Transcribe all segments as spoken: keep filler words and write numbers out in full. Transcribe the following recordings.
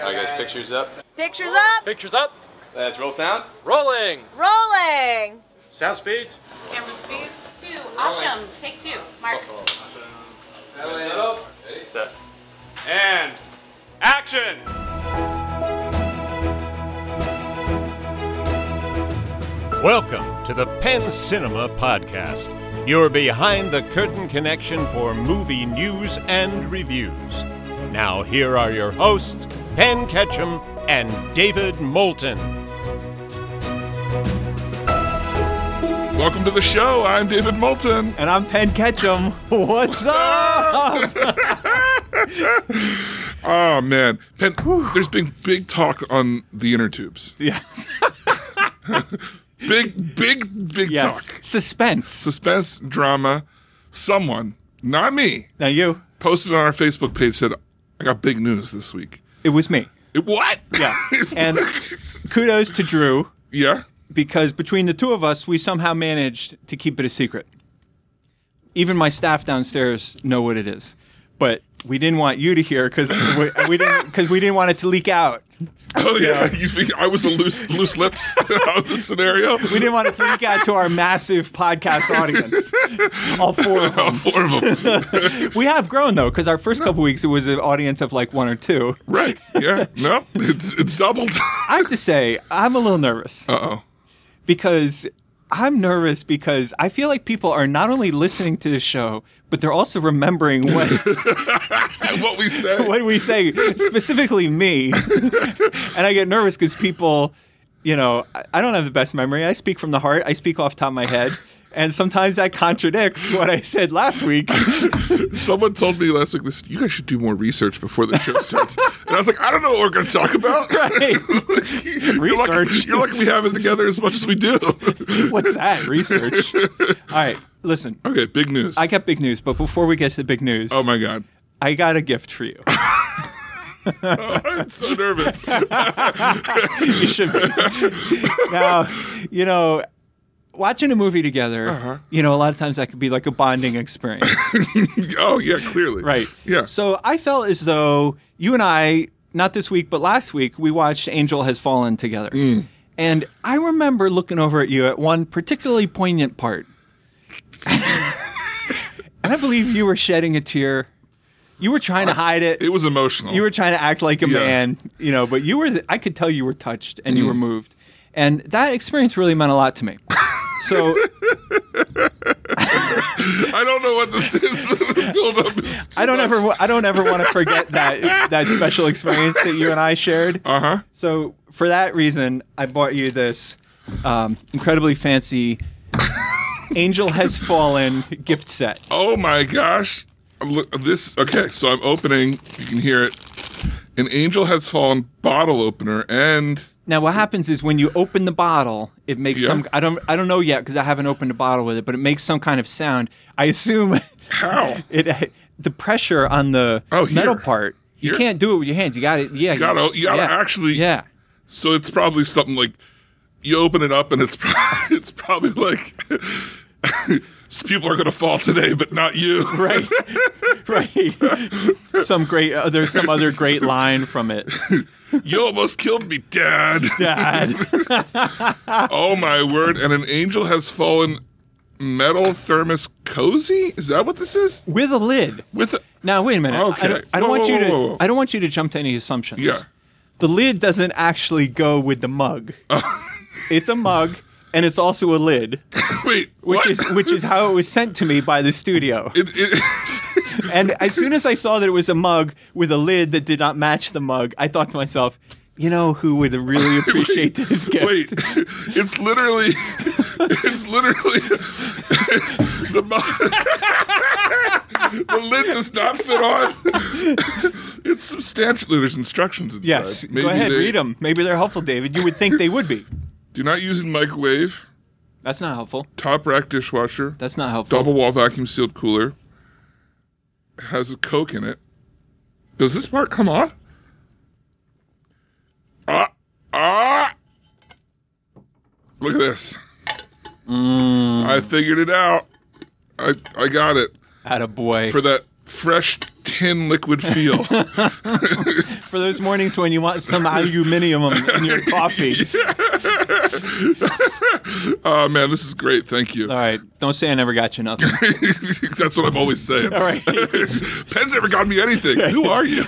Alright guys, pictures up. Pictures up. Pictures up. Let's roll sound. Rolling. Rolling. Sound speeds. Camera speeds. Two. Asham. Take two. Mark. Set up. Ready? Set. And action. Welcome to the Penn Cinema Podcast, your behind-the-curtain connection for movie news and reviews. Now here are your hosts, Penn Ketchum and David Moulton. Welcome to the show. I'm David Moulton. And I'm Penn Ketchum. What's, What's up? Oh, man. Penn, there's been big talk on the inner tubes. Yes. Big, big, big yes. talk. Suspense. Suspense, drama. Someone, not me, Now you. posted on our Facebook page, said, I got big news this week. It was me. It, what? Yeah. And kudos to Drew, Yeah? because between the two of us, we somehow managed to keep it a secret. Even my staff downstairs know what it is. But we didn't want you to hear because we, we didn't because we didn't want it to leak out. Oh, yeah. You think I was a loose loose lips out of the scenario? We didn't want it to leak out to our massive podcast audience. All four of them. All four of them. We have grown, though, because our first couple weeks, it was an audience of like one or two. Right. Yeah. No, it's, it's doubled. I have to say, I'm a little nervous. Uh-oh. Because I'm nervous because I feel like people are not only listening to the show, but they're also remembering what what we say. what we say, specifically me. And I get nervous because people, you know, I, I don't have the best memory. I speak from the heart. I speak off the top of my head. And sometimes that contradicts what I said last week. Someone told me last week, "Listen, you guys should do more research before the show starts." And I was like, I don't know what we're going to talk about. Right. You're lucky, Research. you're lucky we have it together as much as we do. What's that? Research. All right, listen. Okay, big news. I got big news, but before we get to the big news, oh, my God. I got a gift for you. I'm so nervous. You should be. Now, you know, watching a movie together, uh-huh. you know, a lot of times that could be like a bonding experience. Oh, yeah, clearly. Right. Yeah. So I felt as though you and I, not this week, but last week, we watched Angel Has Fallen together. Mm. And I remember looking over at you at one particularly poignant part. And I believe you were shedding a tear. You were trying to hide it. It was emotional. You were trying to act like a Yeah. man, you know, but you were, I could tell you were touched and you were moved. And that experience really meant a lot to me. So I don't know what this is. The build-up is too I don't much. ever I don't ever want to forget that that special experience that you and I shared. Uh-huh. So for that reason, I bought you this um, incredibly fancy Angel Has Fallen gift set. Oh, my gosh. Look, this, okay, so I'm opening, you can hear it, an Angel Has Fallen bottle opener, and... Now what happens is when you open the bottle, it makes Yeah. some I don't I don't know yet because I haven't opened a bottle with it, but it makes some kind of sound. I assume How? it the pressure on the Oh, here. metal part. You Here. can't do it with your hands. You got it. Yeah. You gotta, you gotta yeah. actually... Yeah. So it's probably something like, you open it up and it's, pro- it's probably like... People are going to fall today, but not you. Right, right. Some great, uh, there's some other great line from it. You almost killed me, Dad. Dad. Oh, my word. And an Angel Has Fallen metal thermos cozy? Is that what this is? With a lid. With a... Now wait a minute. Okay. I don't, I don't Whoa, want whoa, you to. whoa, whoa. I don't want you to jump to any assumptions. Yeah. The lid doesn't actually go with the mug. It's a mug, and it's also a lid, Wait, which what? is which is how it was sent to me by the studio. It, it, And as soon as I saw that it was a mug with a lid that did not match the mug, I thought to myself, you know who would really appreciate this gift? wait, it's literally, it's literally, the, mo- the lid does not fit on. It's substantially, there's instructions inside. Yes. Maybe Go ahead, they- read them. Maybe they're helpful, David. You would think they would be. Do not use in microwave, That's not helpful. top rack dishwasher, That's not helpful. double wall vacuum sealed cooler. It has a Coke in it. Does this part come off? Ah, ah! Look at this. I figured it out. I I got it Attaboy. for that fresh tin liquid feel. For those mornings when you want some aluminium in your coffee. Oh, man, this is great. Thank you. All right. Don't say I never got you nothing. That's what I'm always saying. All right. Penn's never got me anything. Who are you?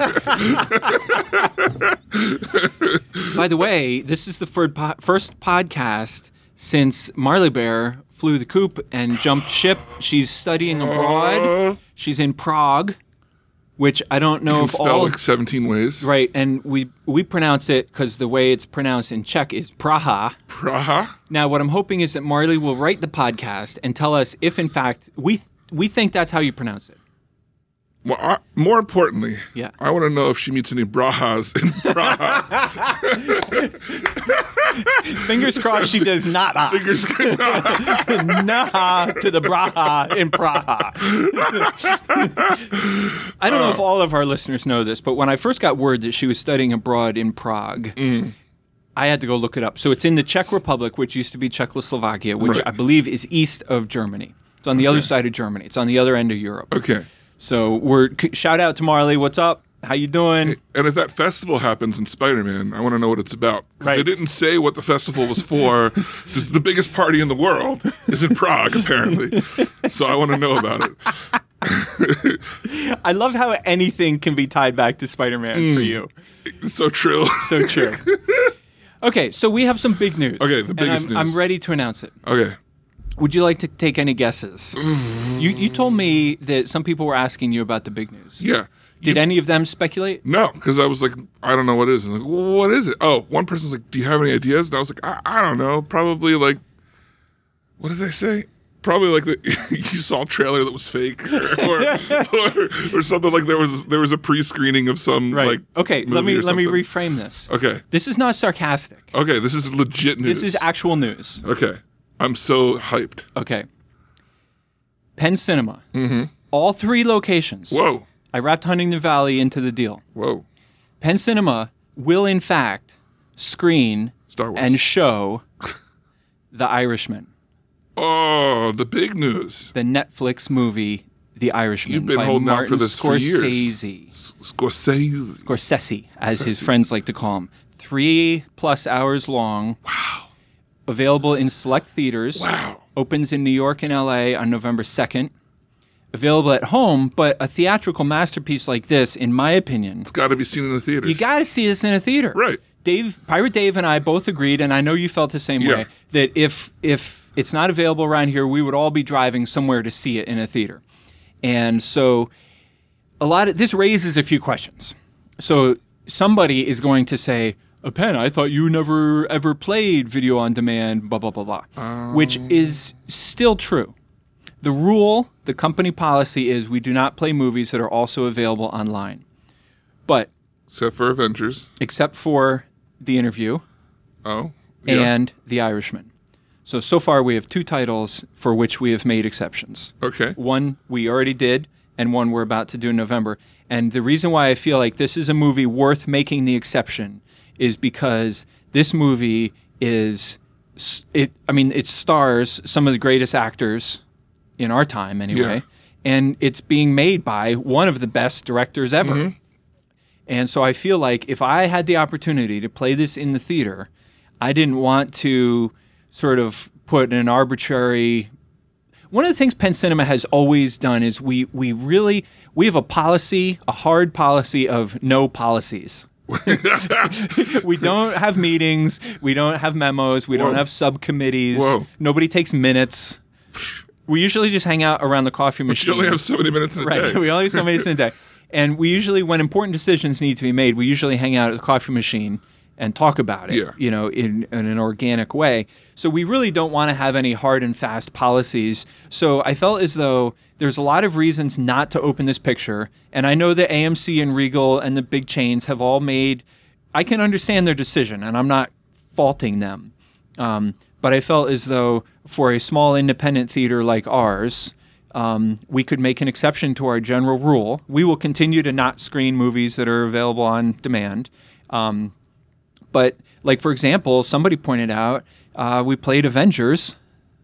By the way, this is the first, po- first podcast since Marley Bear flew the coop and jumped ship. She's studying abroad. Uh, She's in Prague, which I don't know you can if spell all like seventeen ways. right. And we we pronounce it because the way it's pronounced in Czech is Praha. Praha? Now, what I'm hoping is that Marley will write the podcast and tell us if, in fact, we we think that's how you pronounce it. Well, I, more importantly, Yeah. I want to know if she meets any brahas in Praha. Fingers crossed she does not. ah. Fingers Nah to the Braha in Praha. I don't know if all of our listeners know this, but when I first got word that she was studying abroad in Prague, Mm. I had to go look it up. So it's in the Czech Republic, which used to be Czechoslovakia, which Right. I believe is east of Germany. It's on the other side of Germany. It's on the other end of Europe. Okay. So we're shout out to Marley. What's up? How you doing? And if that festival happens in Spider-Man, I want to know what it's about. 'Cause Right. They didn't say what the festival was for. This is the biggest party in the world is in Prague, apparently. So I want to know about it. I love how anything can be tied back to Spider-Man for you. It's so true. So true. Okay, so we have some big news. Okay, the and biggest I'm, news. I'm ready to announce it. Okay. Would you like to take any guesses? you you told me that some people were asking you about the big news. Yeah. Did any of them speculate? No, because I was like, I don't know what it is. And like, well, what is it? Oh, one person's like, do you have any ideas? And I was like, I, I don't know. Probably like, what did they say? Probably like the, you saw a trailer that was fake, or, or, or, or something like there was there was a pre-screening of some Right. like. Okay, let movie me or let me something. reframe this. Okay. This is not sarcastic. Okay. This is legit news. This is actual news. Okay. I'm so hyped. Okay. Penn Cinema. Mm-hmm. All three locations. Whoa. I wrapped Huntington Valley into the deal. Whoa. Penn Cinema will, in fact, screen Star Wars. and show The Irishman, Oh, the big news. the Netflix movie The Irishman. You've been by holding Martin out for this for years. Scorsese. S- Scorsese. Scorsese, as his Scorsese. friends like to call him. Three plus hours long. Wow. Available in select theaters. Wow. Opens in New York and L A on November second. Available at home, but a theatrical masterpiece like this, in my opinion, It's got to be seen in the theaters. you got to see this in a theater. Right. Dave, Pirate Dave and I both agreed, and I know you felt the same Yeah. way, that if if it's not available around here, we would all be driving somewhere to see it in a theater. And so a lot of this raises a few questions. So somebody is going to say, "Oh, Penn, I thought you never ever played video on demand, blah, blah, blah, blah," Um. which is still true. The rule, the company policy is we do not play movies that are also available online. But Except for Avengers. except for The Interview Oh. Yeah. and The Irishman. So, so far we have two titles for which we have made exceptions. Okay. One we already did, and one we're about to do in November. And the reason why I feel like this is a movie worth making the exception is because this movie is, it. I mean, it stars some of the greatest actors in our time anyway. Yeah. And it's being made by one of the best directors ever. Mm-hmm. And so I feel like if I had the opportunity to play this in the theater, I didn't want to sort of put an arbitrary. One of the things Penn Cinema has always done is we we really we have a policy, a hard policy of no policies. We don't have meetings, we don't have memos, we don't Whoa. have subcommittees. Whoa. Nobody takes minutes. We usually just hang out around the coffee But machine. you only have so many minutes in a Right. day. We only have so many minutes in a day. And we usually, when important decisions need to be made, we usually hang out at the coffee machine and talk about it, Yeah. you know, in, in an organic way. So we really don't want to have any hard and fast policies. So I felt as though there's a lot of reasons not to open this picture. And I know that A M C and Regal and the big chains have all made, I can understand their decision, and I'm not faulting them. Um, but I felt as though for a small independent theater like ours, um, we could make an exception to our general rule. We will continue to not screen movies that are available on demand. Um, but, like, for example, somebody pointed out uh, we played Avengers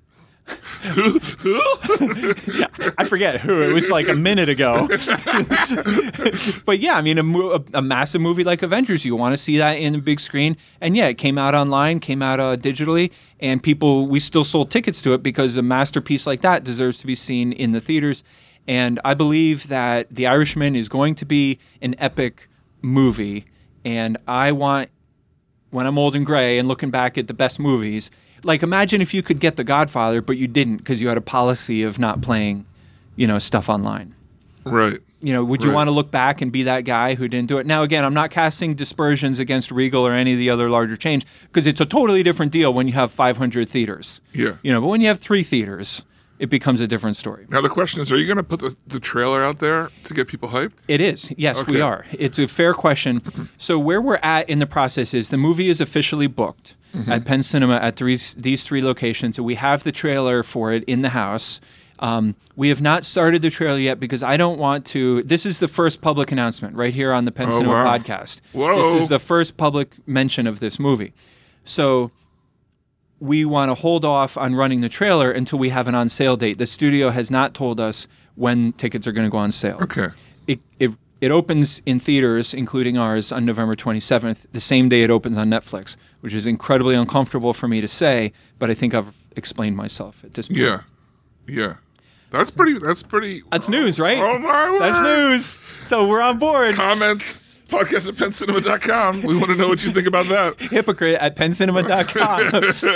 Who? Who? I forget who. It was like a minute ago. But yeah, I mean, a, mo- a, a massive movie like Avengers, you want to see that in the big screen. And yeah, it came out online, came out uh, digitally, and people, we still sold tickets to it because a masterpiece like that deserves to be seen in the theaters. And I believe that The Irishman is going to be an epic movie. And I want, when I'm old and gray and looking back at the best movies, like imagine if you could get The Godfather, but you didn't because you had a policy of not playing, you know, stuff online. Right. You know, would you Right. want to look back and be that guy who didn't do it? Now, again, I'm not casting dispersions against Regal or any of the other larger chains because it's a totally different deal when you have five hundred theaters. Yeah. You know, but when you have three theaters, it becomes a different story. Now the question is, are you going to put the, the trailer out there to get people hyped? It is. Yes, we Okay. are. It's a fair question. So where we're at in the process is the movie is officially booked at Penn Cinema at three, these three locations. And we have the trailer for it in the house. Um, we have not started the trailer yet because I don't want to. This is the first public announcement right here on the Penn Oh, Cinema wow. podcast. Whoa. This is the first public mention of this movie. So we want to hold off on running the trailer until we have an on sale date. The studio has not told us when tickets are going to go on sale. Okay. It, it it opens in theaters, including ours, on November twenty-seventh, the same day it opens on Netflix, which is incredibly uncomfortable for me to say, but I think I've explained myself at this point. Yeah. Yeah. That's pretty. That's pretty. That's news, right? Oh my word. That's news. So we're on board. Comments. Podcast at penn cinema dot com. We want to know what you think about that. Hypocrite at penn cinema dot com.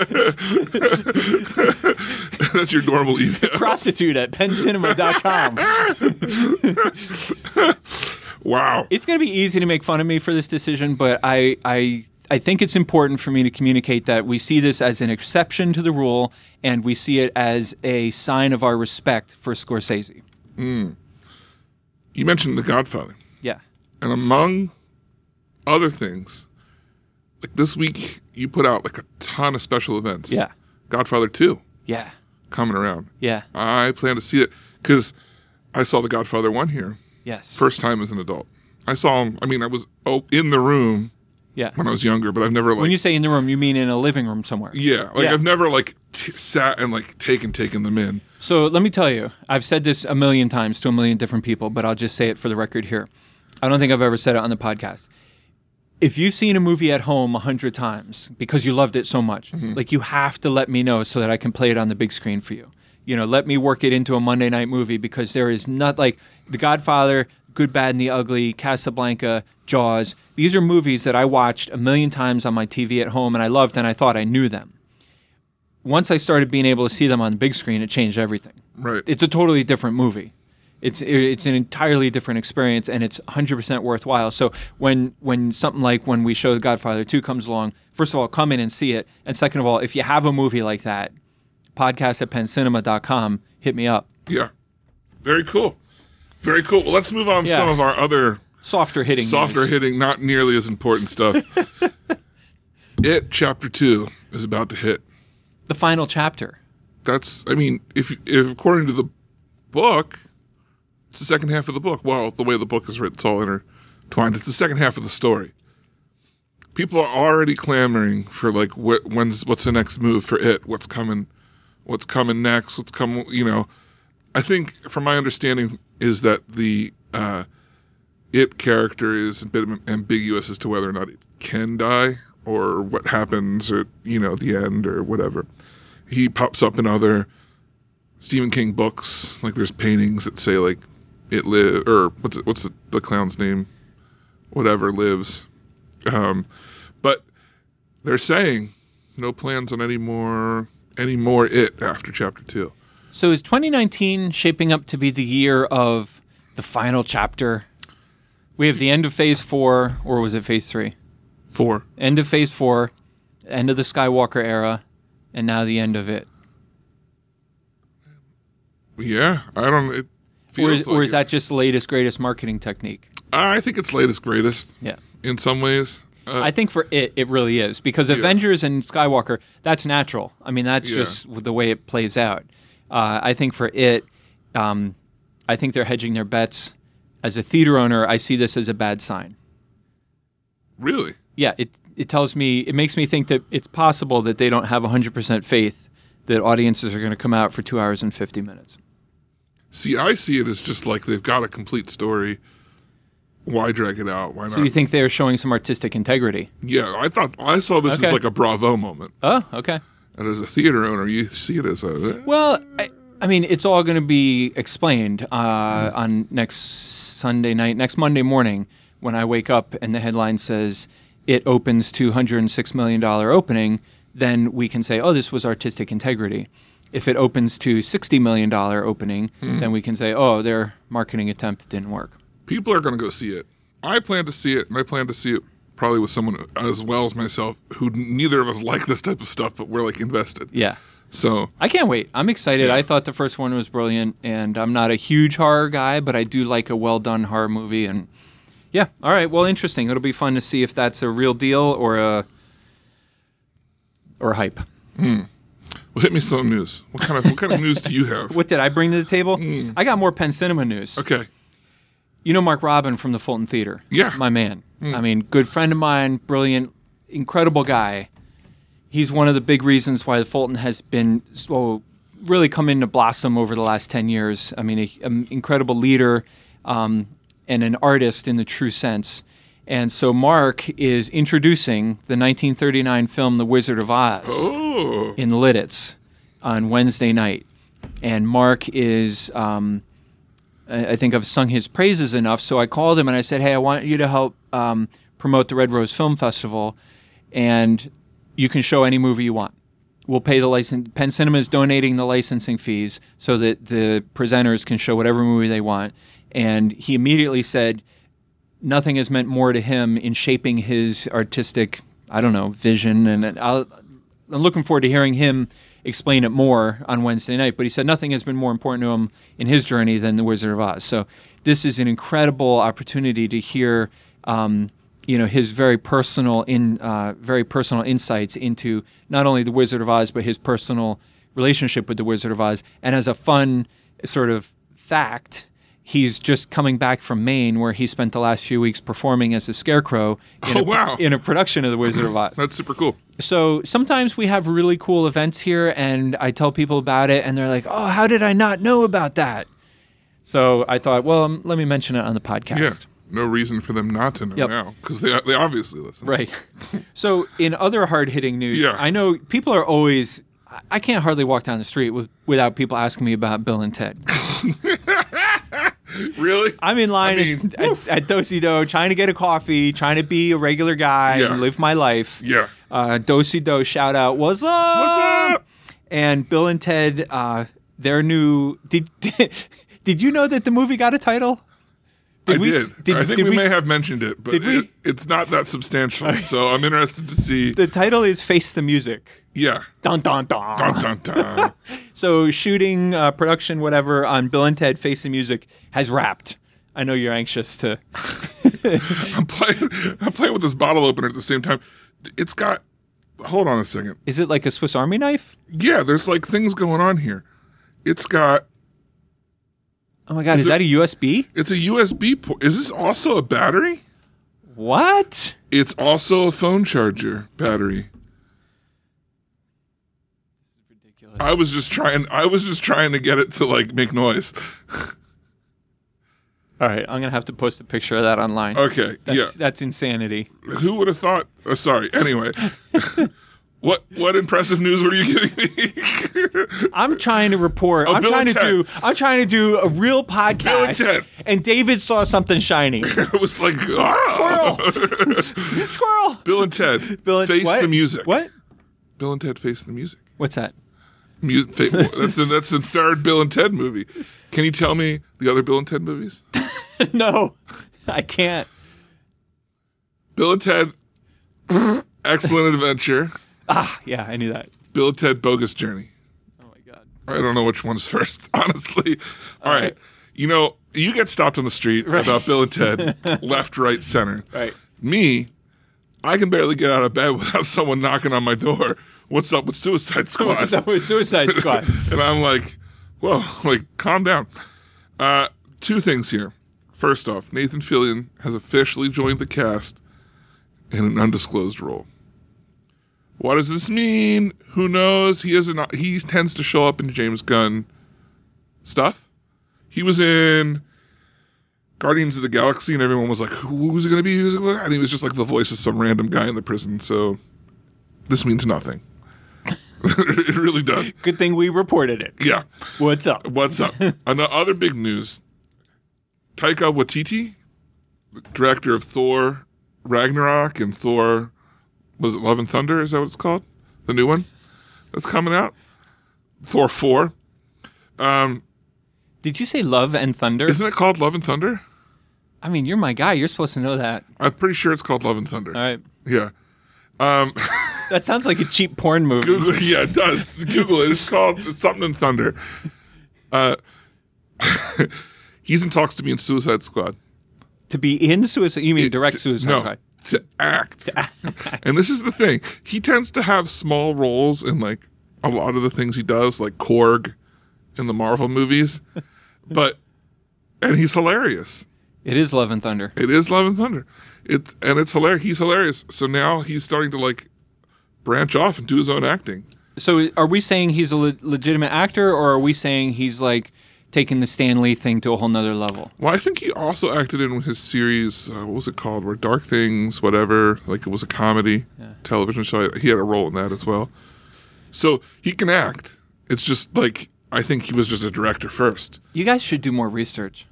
That's your normal email. Prostitute at penn cinema dot com. Wow. It's going to be easy to make fun of me for this decision, but I, I, I think it's important for me to communicate that we see this as an exception to the rule, and we see it as a sign of our respect for Scorsese. You mentioned The Godfather. Yeah. And among other things, like this week, you put out like a ton of special events. Yeah. Godfather two Yeah. coming around. Yeah. I plan to see it because I saw The Godfather one here. Yes. First time as an adult. I saw him, I mean, I was oh, in the room Yeah. when I was younger, but I've never like... When you say in the room, you mean in a living room somewhere. yeah, like Yeah. I've never like t- sat and like taken, taken them in. So let me tell you, I've said this a million times to a million different people, but I'll just say it for the record here. I don't think I've ever said it on the podcast. If you've seen a movie at home a hundred times because you loved it so much, like you have to let me know so that I can play it on the big screen for you. You know, let me work it into a Monday night movie because there is not like The Godfather, Good, Bad, and the Ugly, Casablanca, Jaws. These are movies that I watched a million times on my T V at home and I loved and I thought I knew them. Once I started being able to see them on the big screen, it changed everything. Right. It's a totally different movie. It's it's an entirely different experience, and it's one hundred percent worthwhile. So when when something like when we show The Godfather two comes along, first of all, come in and see it. And second of all, if you have a movie like that, podcast at penn cinema dot com, hit me up. Yeah. Very cool. Very cool. Well, let's move on to Yeah. some of our other Softer hitting softer news. hitting, not nearly as important stuff. It Chapter two is about to hit. The final chapter. That's, I mean, if, if according to the book, it's the second half of the book. Well, the way the book is written, it's all intertwined. It's the second half of the story. People are already clamoring for like, what, when's what's the next move for it? What's coming? What's coming next? What's coming? You know, I think, from my understanding, is that the uh, it character is a bit ambiguous as to whether or not it can die or what happens at, you know, the end or whatever. He pops up in other Stephen King books. Like there's paintings that say like it live or what's it, what's the, the clown's name? Whatever lives. Um, but they're saying no plans on any more any more it after chapter two. So is twenty nineteen shaping up to be the year of the final chapter? We have the end of phase four, or was it phase three? Four. End of phase four, end of the Skywalker era, and now the end of it. Yeah, I don't. It feels Or is, like or is it. that just the latest, greatest marketing technique? I think it's latest greatest. Yeah. In some ways. Uh, I think for it, it really is. Because Yeah. Avengers and Skywalker, that's natural. I mean, that's Yeah. just the way it plays out. Uh, I think for it, um, I think they're hedging their bets. As a theater owner, I see this as a bad sign. really. Yeah, it it tells me, it makes me think that it's possible that they don't have one hundred percent faith that audiences are going to come out for two hours and fifty minutes. See, I see it as just like they've got a complete story. Why drag it out? Why not? So you think they're showing some artistic integrity? Yeah, I thought I saw this Okay. as like a Bravo moment. Oh, okay. And as a theater owner, you see it as a... Well, I, I mean, it's all going to be explained uh, on next Sunday night, next Monday morning when I wake up and the headline says it opens to one hundred six million dollars opening, then we can say, oh, this was artistic integrity. If it opens to sixty million dollars opening, Hmm. then we can say, oh, their marketing attempt didn't work. People are going to go see it. I plan to see it, and I plan to see it probably with someone as well as myself who neither of us like this type of stuff, but we're like invested. Yeah. So I can't wait. I'm excited. Yeah. I thought the first one was brilliant, and I'm not a huge horror guy, but I do like a well-done horror movie. And yeah, all right. Well, interesting. It'll be fun to see if that's a real deal or a or hype. well, hit me some news. What kind of what kind of news do you have? What did I bring to the table? I got more Penn Cinema news. Okay. You know Mark Robin from the Fulton Theater? Yeah. My man. I mean, good friend of mine, brilliant, incredible guy. He's one of the big reasons why the Fulton has been so really come into blossom over the last ten years. I mean, an incredible leader um, and an artist in the true sense. And so Mark is introducing the nineteen thirty-nine film The Wizard of Oz Oh. in Lidditz on Wednesday night. And Mark is... Um, I think I've sung his praises enough, so I called him and I said, hey, I want you to help um, promote the Red Rose Film Festival, and you can show any movie you want. We'll pay the license. Penn Cinema is donating the licensing fees so that the presenters can show whatever movie they want. And he immediately said nothing has meant more to him in shaping his artistic, I don't know, vision. And I'll, I'm looking forward to hearing him explain it more on Wednesday night, but he said nothing has been more important to him in his journey than The Wizard of Oz. So this is an incredible opportunity to hear, um, you know, his very personal in uh, very personal insights into not only The Wizard of Oz, but his personal relationship with The Wizard of Oz. And as a fun sort of fact, he's just coming back from Maine, where he spent the last few weeks performing as a scarecrow in, Oh, a, wow. in a production of The Wizard of Oz. That's super cool. So sometimes we have really cool events here, and I tell people about it, and they're like, oh, how did I not know about that? So I thought, well, um, let me mention it on the podcast. Yeah. No reason for them not to know Yep. now, because they they obviously listen. Right. So in other hard-hitting news, Yeah. I know people are always, I can't hardly walk down the street with, without people asking me about Bill and Ted. Really? I'm in line I mean, at, at, at Do-Si-Do trying to get a coffee, trying to be a regular guy Yeah. and live my life. Yeah. Uh, Do-Si-Do shout out, what's up? What's up? And Bill and Ted, uh, their new, did, did you know that the movie got a title? I we, did. did I think did we, may s- have mentioned it, but did we- it, it's not that substantial. So I'm interested to see. The title is Face the Music. Yeah. Dun, dun, dun. Dun, dun, dun. So shooting, uh, production, whatever, on Bill and Ted Face the Music has wrapped. I know you're anxious to. I'm playing. I'm playing with this bottle opener at the same time. It's got. Hold on a second. Is it like a Swiss Army knife? Yeah, there's like things going on here. It's got. Oh my God, is, Is it- that a U S B? It's a U S B port. Is this also a battery? What? It's also a phone charger battery. Ridiculous. I was just trying. I was just trying to get it to like make noise. All right, I'm gonna have to post a picture of that online. Okay. That's, yeah. that's insanity. Who would have thought? Oh, sorry. Anyway, what what impressive news were you giving me? I'm trying to report. Oh, I'm Bill trying and to do. I'm trying to do a real podcast. Ted. And David saw something shiny. It was like ah! Squirrel. Bill and Ted Bill and- face what? the music. What? Bill and Ted face the music. What's that? Mu- fa- that's the, that's the third Bill and Ted movie. Can you tell me the other Bill and Ted movies? No, I can't. Bill and Ted, Excellent Adventure. Ah, yeah, I knew that. Bill and Ted, Bogus Journey. Oh my God. I don't know which one's first, honestly. All All right. right. You know, you get stopped on the street about Bill and Ted, left, right, center. Right. Me, I can barely get out of bed without someone knocking on my door. What's up with Suicide Squad? What's up with Suicide Squad? And I'm like, whoa, like, calm down. Uh, two things here. First off, Nathan Fillion has officially joined the cast in an undisclosed role. What does this mean? Who knows? He isn't. He tends to show up in James Gunn stuff. He was in Guardians of the Galaxy, and everyone was like, "Who's it going to be?" Who's it gonna be? And he was just like the voice of some random guy in the prison. So this means nothing. It really does. Good thing we reported it. Yeah. What's up? What's up? And the other big news: Taika Waititi, director of Thor Ragnarok and Thor. Was it Love and Thunder? Is that what it's called? The new one that's coming out? Thor four. Um, Did you say Love and Thunder? isn't it called Love and Thunder? I mean, you're my guy. You're supposed to know that. I'm pretty sure it's called Love and Thunder. All right. Yeah. Um, That sounds like a cheap porn movie. Google, yeah, it does. Google it. It's called it's something in Thunder. Uh, he's in talks to be in Suicide Squad. To be in Suicide, you mean direct To- Suicide no, Squad? to act. And this is the thing. He tends to have small roles in like a lot of the things he does, like Korg in the Marvel movies. But and he's hilarious. It is Love and Thunder. It is Love and Thunder. It and it's hilarious. He's hilarious. So now he's starting to like branch off and do his own acting. So are we saying he's a le- legitimate actor, or are we saying he's like taking the Stan Lee thing to a whole nother level? Well, I think he also acted in his series, uh, what was it called? Where Dark Things, whatever, like it was a comedy television show. He had a role in that as well. So he can act. It's just like, I think he was just a director first. You guys should do more research.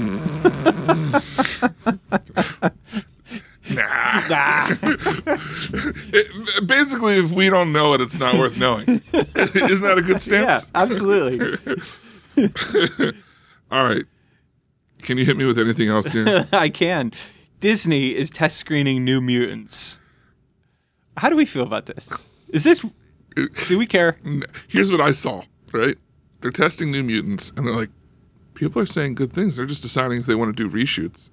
Nah. It, basically, if we don't know it, it's not worth knowing. Isn't that a good stance? absolutely. All right. Can you hit me with anything else here? I can. Disney is test screening New Mutants. How do we feel about this? Is this... Do we care? Here's what I saw, right? They're testing New Mutants, and they're like, people are saying good things. They're just deciding if they want to do reshoots.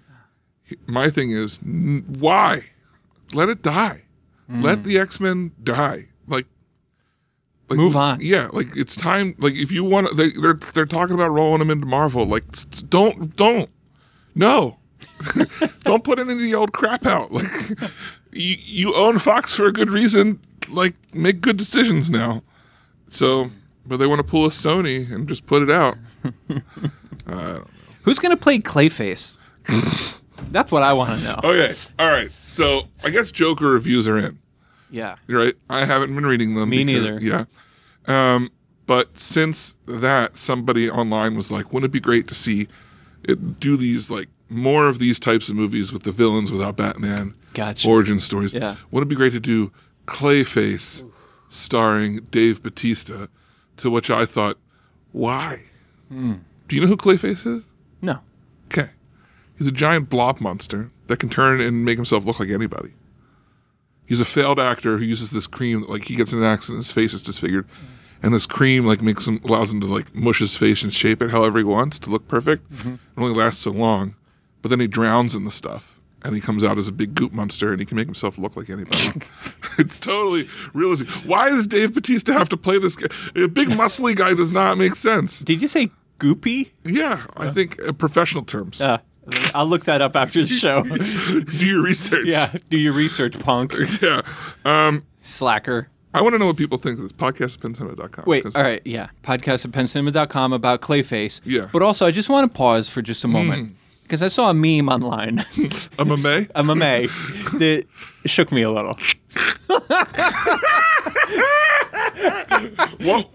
My thing is, n- why? Let it die. Mm. Let the X-Men die. Like, like move on. Yeah, like it's time. Like if you want, they, they're they're talking about rolling them into Marvel. Like, don't don't no, don't put any of the old crap out. Like you you own Fox for a good reason. Like make good decisions now. So, but they want to pull a Sony and just put it out. uh, Who's gonna play Clayface? That's what I want to know. Okay, all right. So I guess Joker reviews are in. Yeah. Right? I haven't been reading them. Me because, neither. Yeah. Um, but since that, somebody online was like, wouldn't it be great to see it do these, like, more of these types of movies with the villains without Batman? Gotcha. Origin stories. Yeah. Wouldn't it be great to do Clayface Oof. starring Dave Bautista? To which I thought, why? Hmm. Do you know who Clayface is? No. Okay. He's a giant blob monster that can turn and make himself look like anybody. He's a failed actor who uses this cream. Like he gets in an accident, his face is disfigured, and this cream like makes him allows him to like mush his face and shape it however he wants to look perfect. Mm-hmm. It only lasts so long, but then he drowns in the stuff, and he comes out as a big goop monster, and he can make himself look like anybody. It's totally realistic. Why does Dave Bautista have to play this guy? A big muscly guy does not make sense. Did you say goopy? Yeah, I think uh, professional terms. Uh, I'll look that up after the show. Do your research. Yeah, do your research, punk. Yeah. Um, Slacker. I want to know what people think of this. podcast at penn cinema dot com. Wait, all right, yeah. Podcast at penn cinema dot com about Clayface. Yeah. But also, I just want to pause for just a moment. Because mm. I saw a meme online. A meme? A meme. That shook me a little. What?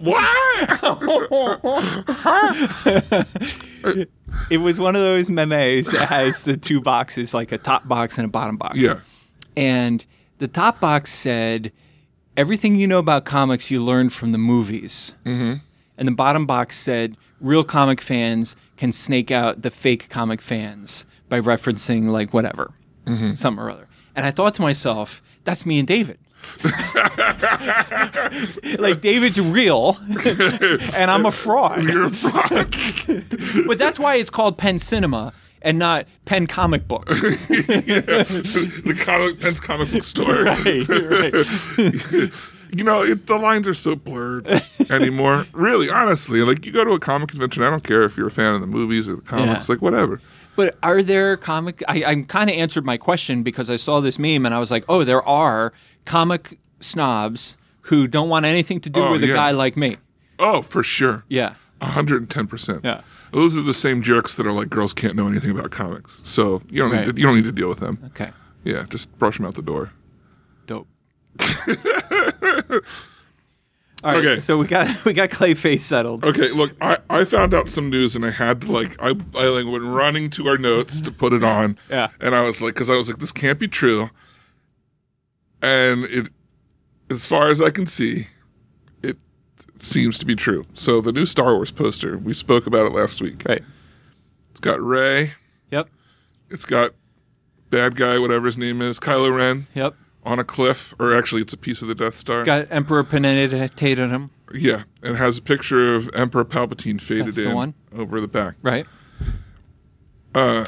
What? It was one of those memes that has the two boxes, like a top box and a bottom box. Yeah. And the top box said, everything you know about comics you learned from the movies. Mm-hmm. And the bottom box said, real comic fans can snake out the fake comic fans by referencing like whatever, mm-hmm. something or other. And I thought to myself, that's me and David. Like David's real and I'm a fraud. You're a fraud. But that's why it's called Penn Cinema and not Penn Comic Books. Yeah. The comic Penn's comic book store. Right, right. You know, it, the lines are so blurred anymore. Really, honestly, like you go to a comic convention, I don't care if you're a fan of the movies or the comics, Yeah. like whatever. But are there comic... I, I kind of answered my question because I saw this meme and I was like, oh, there are comic snobs who don't want anything to do Oh, with a yeah. guy like me. Oh, for sure. Yeah. one hundred ten percent. Yeah. Those are the same jerks that are like, girls can't know anything about comics. So you don't, Right. need, to, you don't need to deal with them. Okay. Yeah, just brush them out the door. Dope. All right, Okay. so we got we got Clayface settled. Okay, look, I, I found out some news and I had to like I I like went running to our notes to put it on. Yeah. And I was like, because I was like, this can't be true. And it, as far as I can see, it seems to be true. So the new Star Wars poster, we spoke about it last week. Right. It's got Rey. Yep. It's got bad guy, whatever his name is, Kylo Ren, Yep. on a cliff, or actually, it's a piece of the Death Star. Got Emperor Peneditated on him. Yeah, and it has a picture of Emperor Palpatine faded That's the in one. over the back. Right. Uh,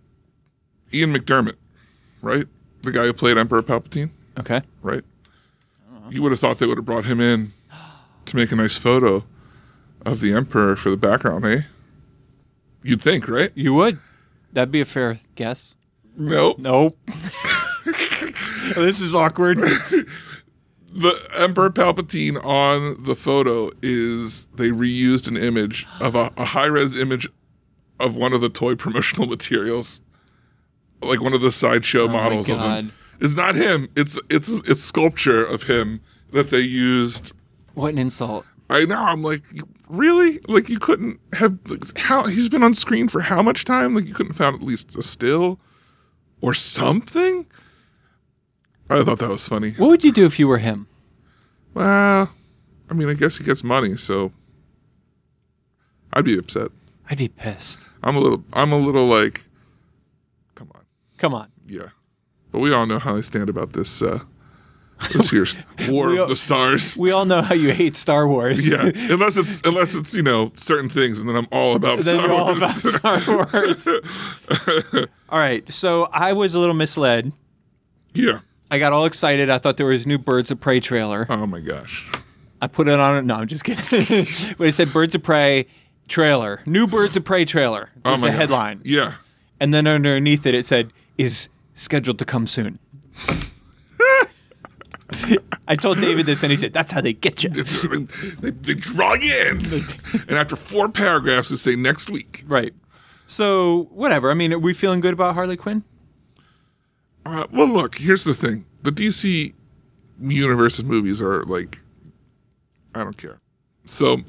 Ian McDermott, right? The guy who played Emperor Palpatine, Okay. right? You would have thought they would have brought him in to make a nice photo of the Emperor for the background, eh? You'd think, right? You would. That'd be a fair guess. Nope. Nope. This is awkward. The Emperor Palpatine on the photo is they reused an image of a, a high-res image of one of the toy promotional materials, like one of the sideshow Oh my models of God. him. It's not him. It's it's it's sculpture of him that they used. What an insult. I know. I'm like, really? Like you couldn't have like, how he's been on screen for how much time? Like you couldn't have found at least a still or something. I thought that was funny. What would you do if you were him? Well, I mean, I guess he gets money, so I'd be upset. I'd be pissed. I'm a little, I'm a little like, come on, Come on. yeah. But we all know how I stand about this. Uh, this year's War We all- of the Stars. We all know how you hate Star Wars. Yeah, unless it's unless it's you know certain things, and then I'm all about Then Star you're all Wars. about Star Wars. All right. So I was a little misled. Yeah. I got all excited. I thought there was a new Birds of Prey trailer. Oh my gosh. I put it on. No, I'm just kidding. But it said Birds of Prey trailer. New Birds of Prey trailer. Oh Was my the gosh. headline. Yeah. And then underneath it, it said, is scheduled to come soon. I told David this, and he said, that's how they get you. they, they draw you in, and after four paragraphs, they say next week. Right. So, whatever. I mean, are we feeling good about Harley Quinn? Uh, well, look, here's the thing: the D C universe's movies are like, I don't care. So,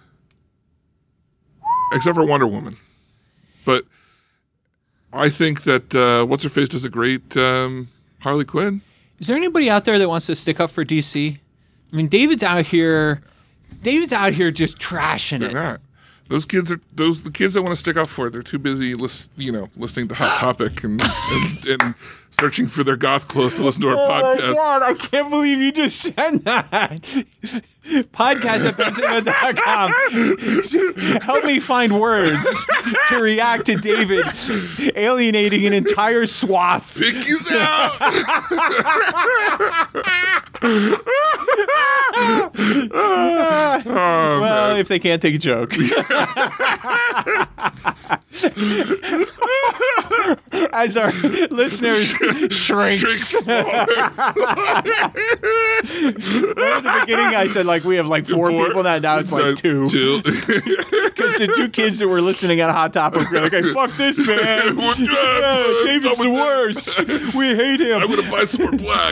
except for Wonder Woman, but I think that uh, what's her face does a great um, Harley Quinn. Is there anybody out there that wants to stick up for D C? I mean, David's out here. David's out here just trashing They're it. not. Those kids are those the kids that want to stick up for it. They're too busy, list, you know, listening to Hot Topic and, and and searching for their goth clothes to listen to our Oh my podcast. God, I can't believe you just said that. Podcast at ben cinema dot com. Help me find words to react to David alienating an entire swath. Pickies out. Oh, Well, man. if they can't take a joke. As our listeners shrink. Shrinks smaller. At the beginning, I said like we have like four, Four. people now. Now it's like two. Two. Because the two kids that were listening at Hot Topic were like, hey, fuck this, man. What- Yeah, David's done the with worst. We hate him. I'm gonna buy some more black.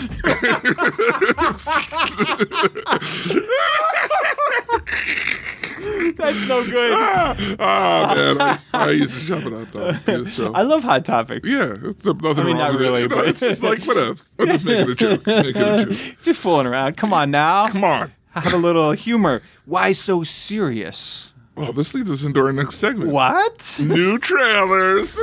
That's no good. Ah, man, I, I used to shop it out though. Too, so. I love Hot Topic. Yeah, it's nothing I mean, wrong not with really, it. You know, but- it's just like whatever. I'm just making a joke. Making a joke. Just fooling around. Come on now. Come on. Have a little humor. Why so serious? Oh, this leads us into our next segment. What? New trailers.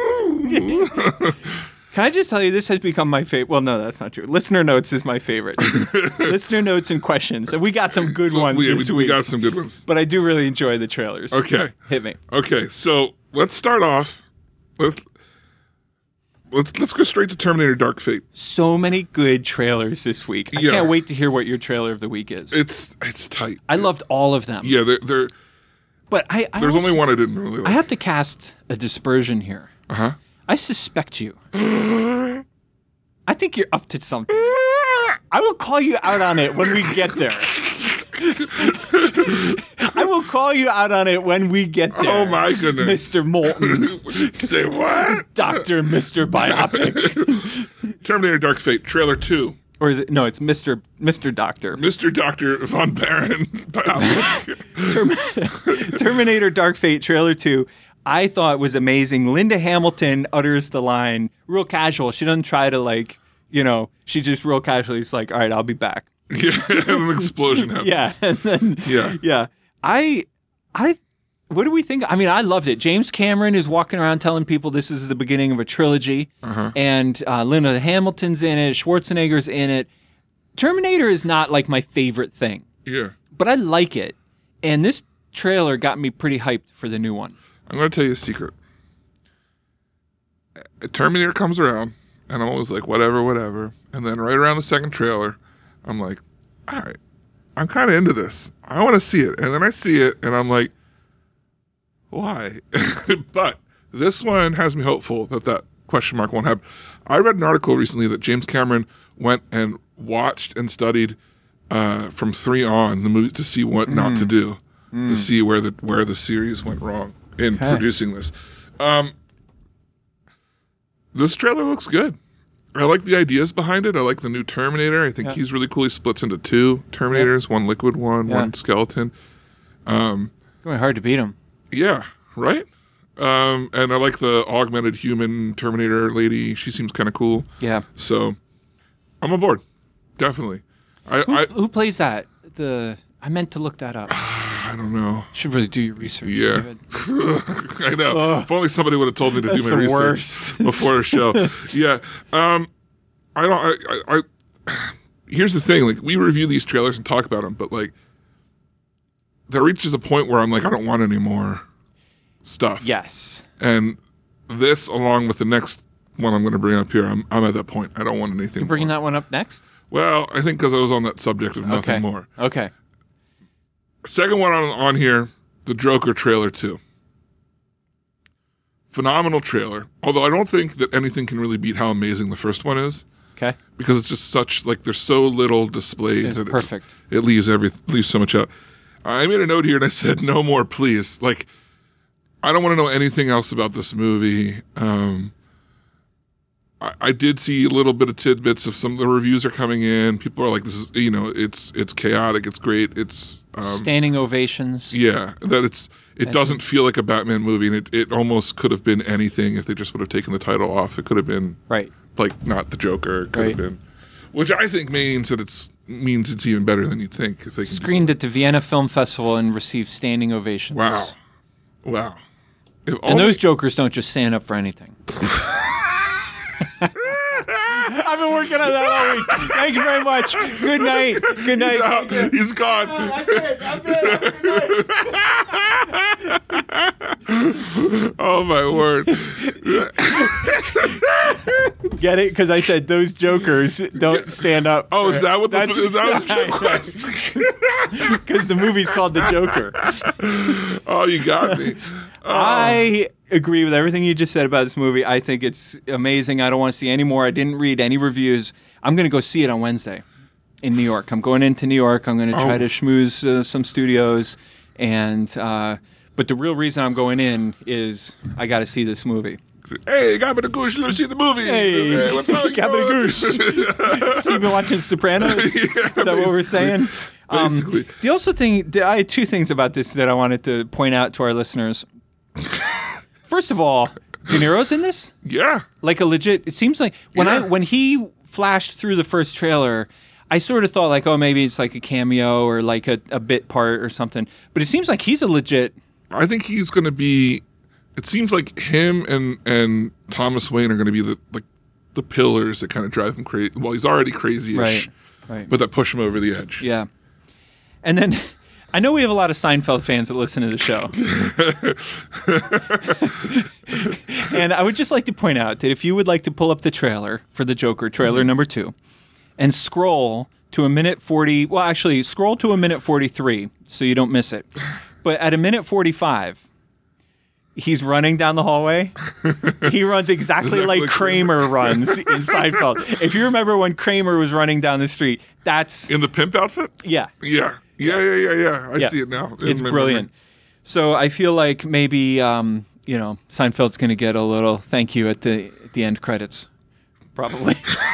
Can I just tell you, this has become my favorite. Well, no, that's not true. Listener notes is my favorite. Listener notes and questions. And we got some good ones we, this we, week. we got some good ones. But I do really enjoy the trailers. Okay. Hit me. Okay, so let's start off. Let, let's let's go straight to Terminator Dark Fate. So many good trailers this week. I Yeah. can't wait to hear what your trailer of the week is. It's it's tight. I loved all of them. Yeah, they're, they're, But I, I there's also- only one I didn't really I like. have to cast a dispersion here. Uh-huh. I suspect you. I think you're up to something. I will call you out on it when we get there. I will call you out on it when we get there. Oh my goodness. Mister Moulton. Say what? Doctor Mister Biopic. Terminator Dark Fate, trailer two. Or is it? No, it's Mister Mister Doctor. Mister Doctor Von Baron. Term- Terminator Dark Fate, trailer two. I thought was amazing. Linda Hamilton utters the line real casual. She doesn't try to like, you know, she just real casually is like, all right, I'll be back. Yeah, and an explosion happens. Yeah, and then Yeah. yeah. I, I, what do we think? I mean, I loved it. James Cameron is walking around telling people this is the beginning of a trilogy, Uh-huh. and uh, Linda Hamilton's in it. Schwarzenegger's in it. Terminator is not like my favorite thing, Yeah. but I like it, and this trailer got me pretty hyped for the new one. I'm going to tell you a secret. Terminator comes around, and I'm always like, whatever, whatever. And then right around the second trailer, I'm like, all right, I'm kind of into this. I want to see it. And then I see it, and I'm like, why? But this one has me hopeful that that question mark won't happen. I read an article recently that James Cameron went and watched and studied uh, from three on the movie to see what not to do, to see where the where the series went wrong in Okay. producing this. Um, this trailer looks good. I like the ideas behind it. I like the new Terminator. I think Yeah. he's really cool. He splits into two Terminators, one liquid one, Yeah. one skeleton. Going hard to beat him. Yeah, right? Um, and I like the augmented human Terminator lady. She seems kind of cool. Yeah. So I'm on board. Definitely. I, Who, I who plays that? The I meant to look that up. I don't know. Should really do your research. Yeah. David. I know. If only somebody would have told me to That's do my the research worst. before a show. Yeah. Um, I don't. I, I, I. Here's the thing. Like we review these trailers and talk about them, but like there reaches a point where I'm like, I don't want any more stuff. Yes. And this, along with the next one I'm going to bring up here, I'm I'm at that point. I don't want anything. You bringing more. that one up next? Well, I think because I was on that subject of nothing Okay. more. Okay. Second one on, on here, the Joker trailer two. Phenomenal trailer. Although I don't think that anything can really beat how amazing the first one is, Okay. because it's just such like there's so little displayed It's that perfect. It, it leaves every leaves so much out. I made a note here and I said no more, please. Like I don't want to know anything else about this movie. Um, I, I did see a little bit of tidbits of some of the reviews are coming in. People are like, "This is you know, it's it's chaotic, it's great, it's um, Standing ovations. yeah, that it's it doesn't feel like a Batman movie, and it, it almost could have been anything if they just would have taken the title off. It could have been Right. like not the Joker. It could Right. have been, which I think means that it's means it's even better than you'd think if they can Screened at the Vienna Film Festival and received standing ovations. Wow, wow. If And only- those jokers don't just stand up for anything. I've been working on that all week. Thank you very much. Good night. Good night. He's out. He's gone. That's it. That's it. Good night. Oh my word! Get it? Because I said those jokers don't stand up. Oh, is that what the That's- is that what the I joke know. was? Because the movie's called The Joker. Oh, you got me. I agree with everything you just said about this movie. I think it's amazing. I don't want to see any more. I didn't read any reviews. I'm going to go see it on Wednesday in New York. I'm going into New York. I'm going to try Oh. to schmooze uh, some studios. And uh, but the real reason I'm going in is I got to see this movie. Hey, Gabba Goosh, let's see the movie. Hey, what's up? Gabba Goosh. So you've been watching Sopranos? Yeah, Is that what we're basically. saying? Um, Basically. the also thing, I had two things about this that I wanted to point out to our listeners. First of all, De Niro's in this? Yeah. Like a legit. It seems like when I Yeah. when he flashed through the first trailer, I sort of thought like, oh, maybe it's like a cameo or like a, a bit part or something. But it seems like he's a legit. I think he's going to be. It seems like him and and Thomas Wayne are going to be the like the pillars that kind of drive him crazy. Well, he's already crazy-ish, Right. Right. but that push him over the edge. Yeah. And then I know we have a lot of Seinfeld fans that listen to the show. And I would just like to point out that if you would like to pull up the trailer for the Joker, trailer number two, and scroll to a minute forty, well, actually, scroll to a minute forty-three so you don't miss it. But at a minute forty-five, he's running down the hallway. He runs exactly, Exactly like like Kramer runs in Seinfeld. If you remember when Kramer was running down the street, that's In the pimp outfit? yeah, Yeah. Yeah, yeah, yeah, yeah. I Yeah. see it now. it's In my brilliant. memory. So I feel like maybe um, you know Seinfeld's going to get a little thank you at the at the end credits, probably.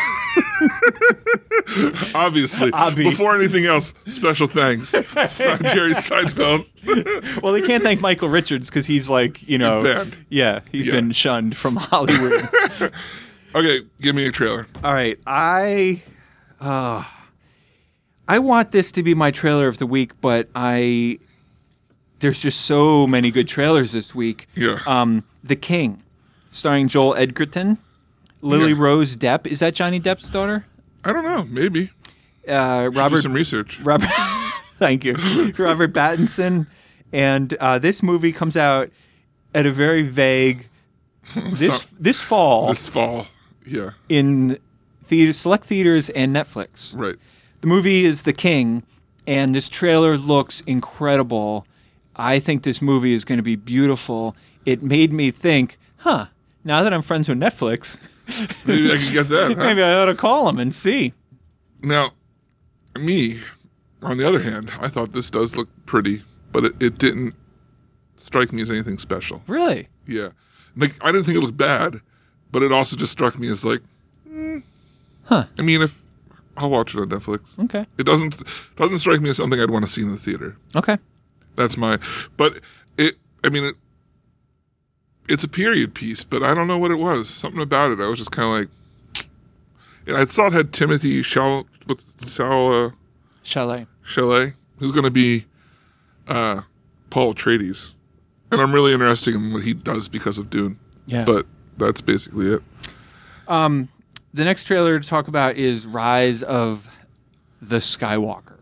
Obviously. Obvi. Before anything else, special thanks. Jerry Seinfeld. Well, they can't thank Michael Richards because he's like you know Banned. yeah he's Yeah. been shunned from Hollywood. Okay, give me a trailer. All right, I, uh, I want this to be my trailer of the week, but I, there's just so many good trailers this week. Yeah. Um, The King, starring Joel Edgerton, Lily Yeah. Rose Depp. Is that Johnny Depp's daughter? I don't know. Maybe. Uh, Do Robert. some research. Robert. Thank you, Robert Pattinson, and uh, this movie comes out at a very vague this So- this fall This fall. Yeah. in theater, select theaters and Netflix. Right. The movie is The King, and this trailer looks incredible. I think this movie is going to be beautiful. It made me think, huh, now that I'm friends with Netflix, Maybe I can get that. Huh? maybe I ought to call them and see. Now, me, on the other hand, I thought this does look pretty, but it, it didn't strike me as anything special. Really? Yeah. Like, I didn't think it looked bad, but it also just struck me as like, mm, Huh. I mean, if I'll watch it on Netflix. Okay. It doesn't doesn't strike me as something I'd want to see in the theater. Okay. That's my, but it, I mean, it, it's a period piece, but I don't know what it was. Something about it, I was just kind of like, and I saw it had Timothy Chal, what's Chal, uh, Chalet. Chalet, who's going to be uh, Paul Atreides, and I'm really interested in what he does because of Dune. Yeah. But that's basically it. Um, the next trailer to talk about is Rise of the Skywalker.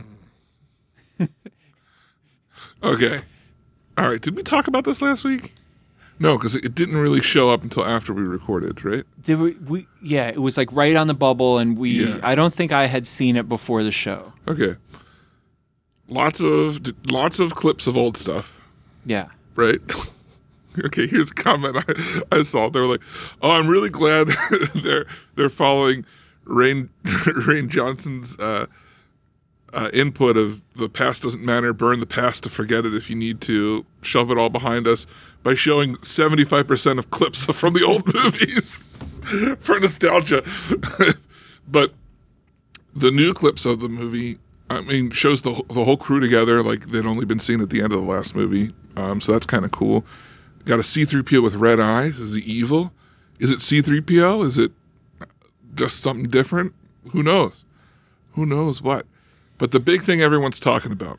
Okay, all right. Did we talk about this last week? No, because it didn't really show up until after we recorded, right? Did we, we? Yeah, it was like right on the bubble, and we. Yeah. I don't think I had seen it before the show. Okay. Lots of lots of clips of old stuff, Yeah. right? Okay, here's a comment I, I saw. They were like, "Oh, I'm really glad they're they're following Rain Rain Johnson's uh, uh, input of the past doesn't matter. Burn the past to forget it if you need to. Shove it all behind us by showing seventy-five percent of clips from the old movies for nostalgia." But the new clips of the movie, I mean, shows the the whole crew together like they'd only been seen at the end of the last movie. Um, so that's kind of cool. Got a C three P O with red eyes. Is he evil? Is it C three P O? Is it just something different? Who knows? Who knows what? But the big thing everyone's talking about,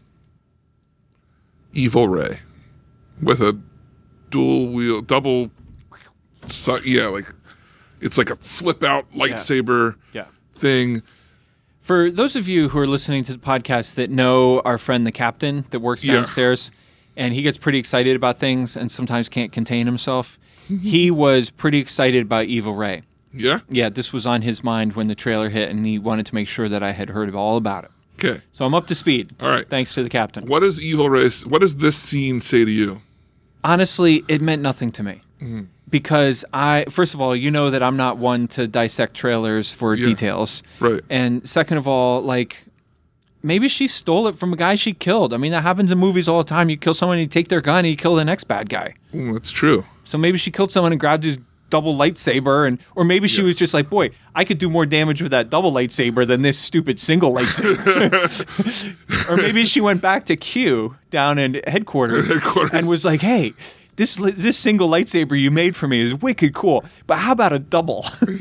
Evil Ray with a dual wheel, double, so, yeah, like it's like a flip out lightsaber Yeah. thing. For those of you who are listening to the podcast that know our friend the captain that works Yeah. downstairs, and he gets pretty excited about things and sometimes can't contain himself, he was pretty excited about Evil Ray. Yeah? Yeah, this was on his mind when the trailer hit, and he wanted to make sure that I had heard all about it. Okay. So I'm up to speed. All right. Thanks to the captain. What does Evil Ray, what does this scene say to you? Honestly, it meant nothing to me. Mm-hmm. Because I, first of all, you know that I'm not one to dissect trailers for Yeah. details. Right. And second of all, like, maybe she stole it from a guy she killed. I mean, that happens in movies all the time. You kill someone, you take their gun, and you kill the next bad guy. Ooh, that's true. So maybe she killed someone and grabbed his double lightsaber, and or maybe she Yeah. was just like, boy, I could do more damage with that double lightsaber than this stupid single lightsaber. Or maybe she went back to Q down in headquarters, Headquarters. and was like, hey, this li- this single lightsaber you made for me is wicked cool, but how about a double?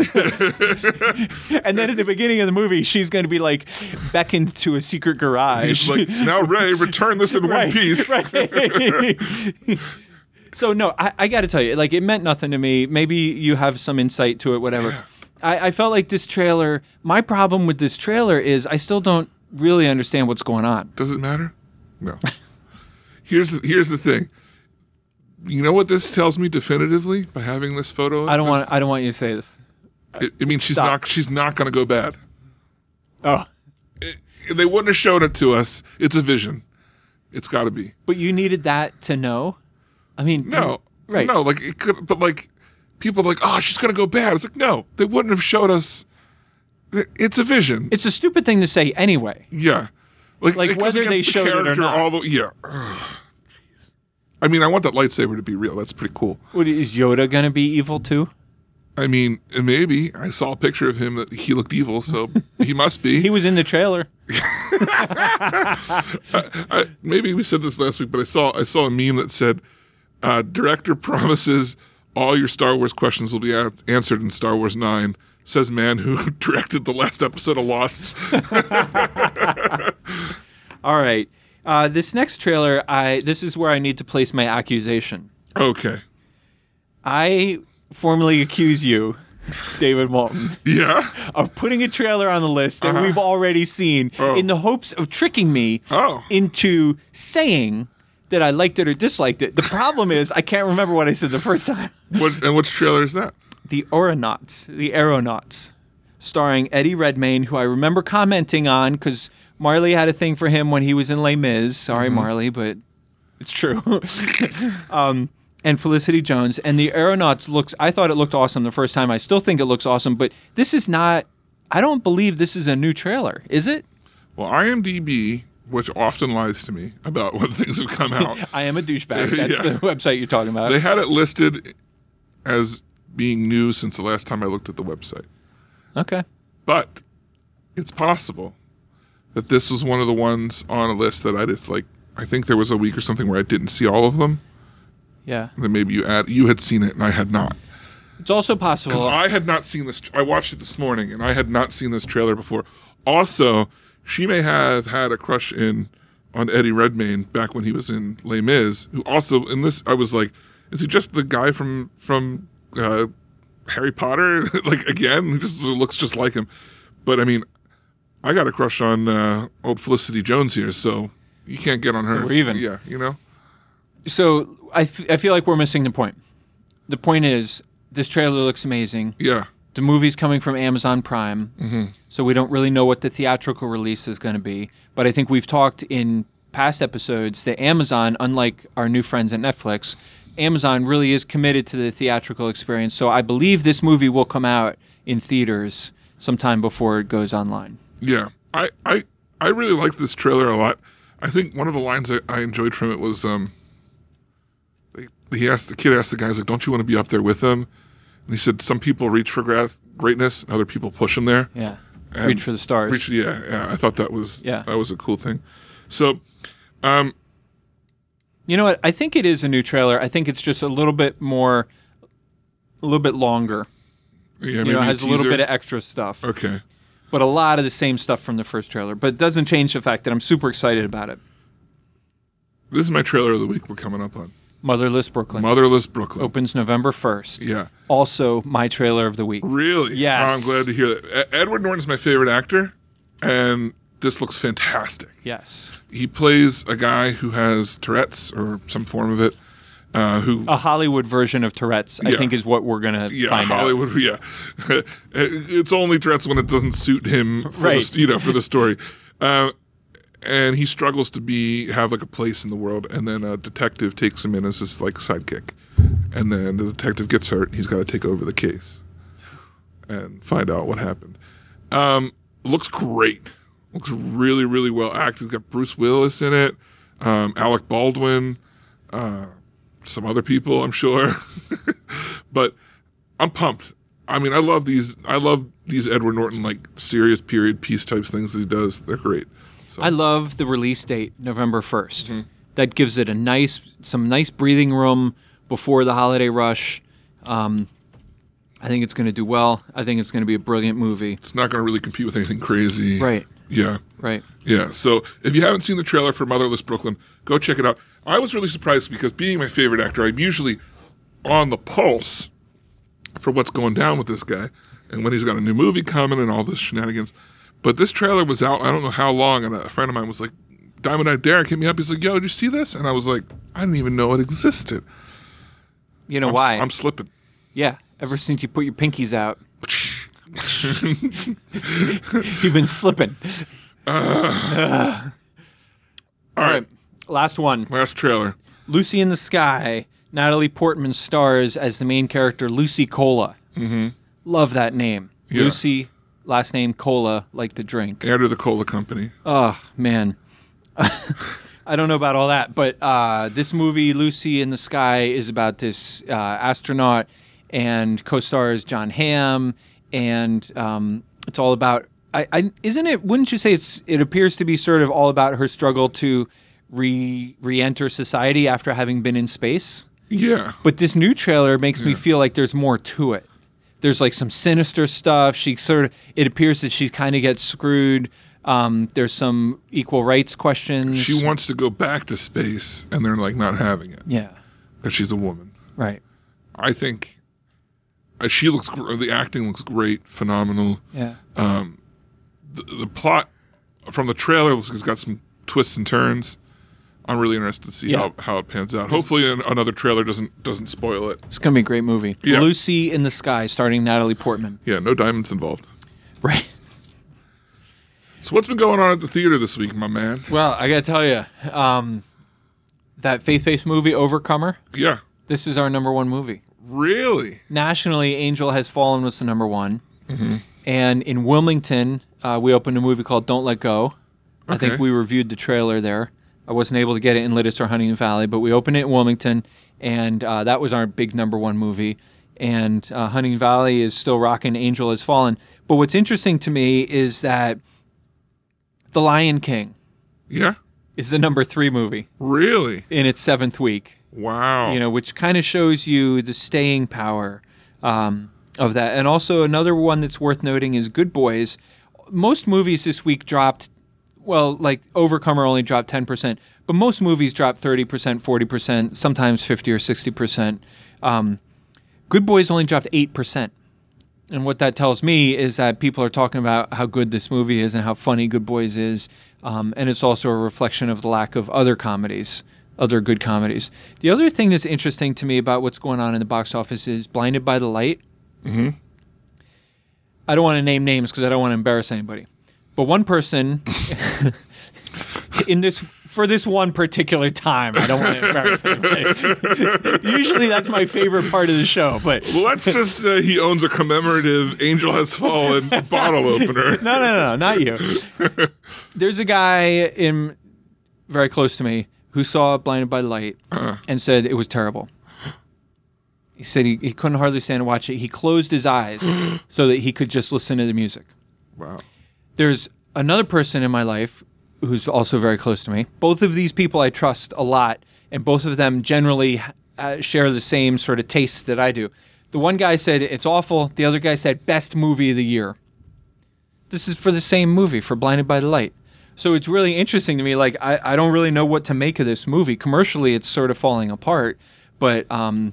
And then at the beginning of the movie, she's going to be like beckoned to a secret garage. He's like, now Ray, return this in one piece. Right. So no, I, I got to tell you, like, it meant nothing to me. Maybe you have some insight to it, whatever. Yeah. I, I felt like this trailer. My problem with this trailer is I still don't really understand what's going on. Does it matter? No. Here's the, here's the thing. You know what this tells me definitively by having this photo? of I don't this? want. I don't want you to say this. It, it means she's Stop. not. She's not going to go bad. Oh, It, they wouldn't have shown it to us. It's a vision. It's got to be. but you needed that to know. I mean, No, right? No, like it could, but like people are like, oh, she's gonna go bad. It's like no, they wouldn't have showed us. It's a vision. It's a stupid thing to say anyway. Yeah, like Like, it goes whether they against the showed it or character not. All the yeah. Ugh, jeez. I mean, I want that lightsaber to be real. That's pretty cool. What, is Yoda gonna be evil too? I mean, maybe I saw a picture of him that he looked evil, so he must be. He was in the trailer. I, maybe we said this last week, but I saw I saw a meme that said, uh, "Director promises all your Star Wars questions will be a- answered in Star Wars nine." Says man who directed the last episode of Lost. All right. Uh, this next trailer, I this is where I need to place my accusation. Okay. I formally accuse you, David Walton, Yeah. of putting a trailer on the list that we've already seen Oh. in the hopes of tricking me Oh. into saying that I liked it or disliked it. The problem is I can't remember what I said the first time. What and which trailer is that? The Aeronauts, the Aeronauts, starring Eddie Redmayne, who I remember commenting on because Marley had a thing for him when he was in Les Mis. Sorry, Marley, but it's true. um, and Felicity Jones. And the Aeronauts looks, I thought it looked awesome the first time. I still think it looks awesome, but this is not, I don't believe this is a new trailer. Is it? Well, IMDb, which often lies to me about when things have come out, I am a douchebag. That's Yeah. the website you're talking about. they had it listed as being new since the last time I looked at the website. Okay. But it's possible that this was one of the ones on a list that I just like. I think there was a week or something where I didn't see all of them. Yeah. And then maybe you add you had seen it and I had not. It's also Because possible. I had not seen this. I watched it this morning and I had not seen this trailer before. Also, she may have had a crush in on Eddie Redmayne back when he was in Les Mis. Who also in this, I was like, is he just the guy from from uh, Harry Potter? Like again, he just looks just like him. But I mean, I got a crush on uh, old Felicity Jones here, so you can't get on her. we're even. Yeah, you know. So I, f- I feel like we're missing the point. The point is, this trailer looks amazing. Yeah. The movie's coming from Amazon Prime, Mm-hmm. so we don't really know what the theatrical release is going to be. But I think we've talked in past episodes that Amazon, unlike our new friends at Netflix, Amazon really is committed to the theatrical experience. So I believe this movie will come out in theaters sometime before it goes online. Yeah, I, I, I really liked this trailer a lot. I think one of the lines I, I enjoyed from it was, um, they, he asked the kid asked the guys like, "Don't you want to be up there with them?" And he said, "Some people reach for gra- greatness, and other people push them there." Yeah. And Reach for the stars. Reach, yeah, yeah. I thought that was Yeah. that was a cool thing. So, um, You know what? I think it is a new trailer. I think it's just a little bit more, a little bit longer. yeah, You maybe know, it has a little teaser. bit of extra stuff. Okay. But a lot of the same stuff from the first trailer. But it doesn't change the fact that I'm super excited about it. This is my trailer of the week. We're coming up on Motherless Brooklyn Motherless Brooklyn. opens November first. Yeah. Also, my trailer of the week. Really? Yes. Oh, I'm glad to hear that. E- Edward Norton's my favorite actor, and this looks fantastic. Yes. He plays a guy who has Tourette's or some form of it, uh, who A Hollywood version of Tourette's, I Yeah. think, is what we're going to yeah, find out. Hollywood, yeah. It's only Tourette's when it doesn't suit him for Right. the, you know, for the story. Uh, and he struggles to be have like a place in the world, and then a detective takes him in as his like sidekick, and then the detective gets hurt. He's got to take over the case and find out what happened. Um, looks great. Looks really, really well acted. It's got Bruce Willis in it, um, Alec Baldwin, uh, some other people, I'm sure. But I'm pumped. I mean, I love these. I love these Edward Norton like serious period piece types things that he does. They're great. So, I love the release date, November first. Mm-hmm. That gives it a nice, some nice breathing room before the holiday rush. Um, I think it's going to do well. I think it's going to be a brilliant movie. it's not going to really compete with anything crazy. Right, Yeah. right. Yeah. So if you haven't seen the trailer for Motherless Brooklyn, go check it out. I was really surprised because being my favorite actor, I'm usually on the pulse for what's going down with this guy and when he's got a new movie coming and all this shenanigans. But this trailer was out, I don't know how long, and a friend of mine was like, Diamond Eye Derek hit me up. He's like, "Yo, did you see this?" And I was like, I didn't even know it existed. You know I'm, why? I'm slipping. Yeah, ever since you put your pinkies out, you've been slipping. All right. Last one. Last trailer. Lucy in the Sky, Natalie Portman stars as the main character, Lucy Cola. Mm-hmm. Love that name. Yeah. Lucy, last name Cola, like the drink. Heir to the Cola Company. Oh, man. I don't know about all that, but uh, this movie, Lucy in the Sky, is about this uh, astronaut and co-stars John Hamm, and um, it's all about. I, I isn't it? Wouldn't you say it's? It appears to be sort of all about her struggle to re re-enter society after having been in space. Yeah. But this new trailer makes me Yeah. feel like there's more to it. There's like some sinister stuff. She sort of. It appears that she kind of gets screwed. Um, there's some equal rights questions. She wants to go back to space, and they're like not having it. Yeah. Because she's a woman. Right. I think uh, she looks. Gr- the acting looks great, phenomenal. Yeah. The, the plot from the trailer has got some twists and turns. I'm really interested to see Yeah. how, how it pans out. Hopefully, an, another trailer doesn't doesn't spoil it. It's gonna be a great movie. Yeah. Lucy in the Sky, starring Natalie Portman. Yeah, no diamonds involved. Right. So what's been going on at the theater this week, my man? Well, I gotta tell you, um, that faith-based movie Overcomer. Yeah, This is our number one movie. really? Nationally, Angel Has Fallen was the number one, and in Wilmington, uh, we opened a movie called Don't Let Go. I think Okay. we reviewed the trailer there. I wasn't able to get it in Lititz or Huntington Valley, but we opened it in Wilmington, and uh, that was our big number one movie. And uh, Huntington Valley is still rocking Angel Has Fallen. But what's interesting to me is that The Lion King Yeah, is the number three movie really? in its seventh week. Wow. You know, which kind of shows you the staying power um, of that. And also another one that's worth noting is Good Boys. Most movies this week dropped, well, like Overcomer only dropped ten percent, but most movies dropped thirty percent, forty percent, sometimes fifty or sixty percent. Um, Good Boys only dropped eight percent. And what that tells me is that people are talking about how good this movie is and how funny Good Boys is. Um, and it's also a reflection of the lack of other comedies, other good comedies. The other thing that's interesting to me about what's going on in the box office is Blinded by the Light. Mm-hmm. I don't want to name names because I don't want to embarrass anybody. But one person in this for this one particular time, I don't want to embarrass anybody. Usually that's my favorite part of the show, but Well, let's just say he owns a commemorative Angel Has Fallen bottle opener. no, no, no, not you. There's a guy in very close to me who saw Blinded by the Light Uh. and said it was terrible. He said he, he couldn't hardly stand to watch it. He closed his eyes so that he could just listen to the music. Wow. There's another person in my life who's also very close to me. Both of these people I trust a lot, and both of them generally uh, share the same sort of tastes that I do. The one guy said it's awful. The other guy said best movie of the year. This is for the same movie, for Blinded by the Light. So it's really interesting to me. Like, I, I don't really know what to make of this movie. Commercially, it's sort of falling apart, but um,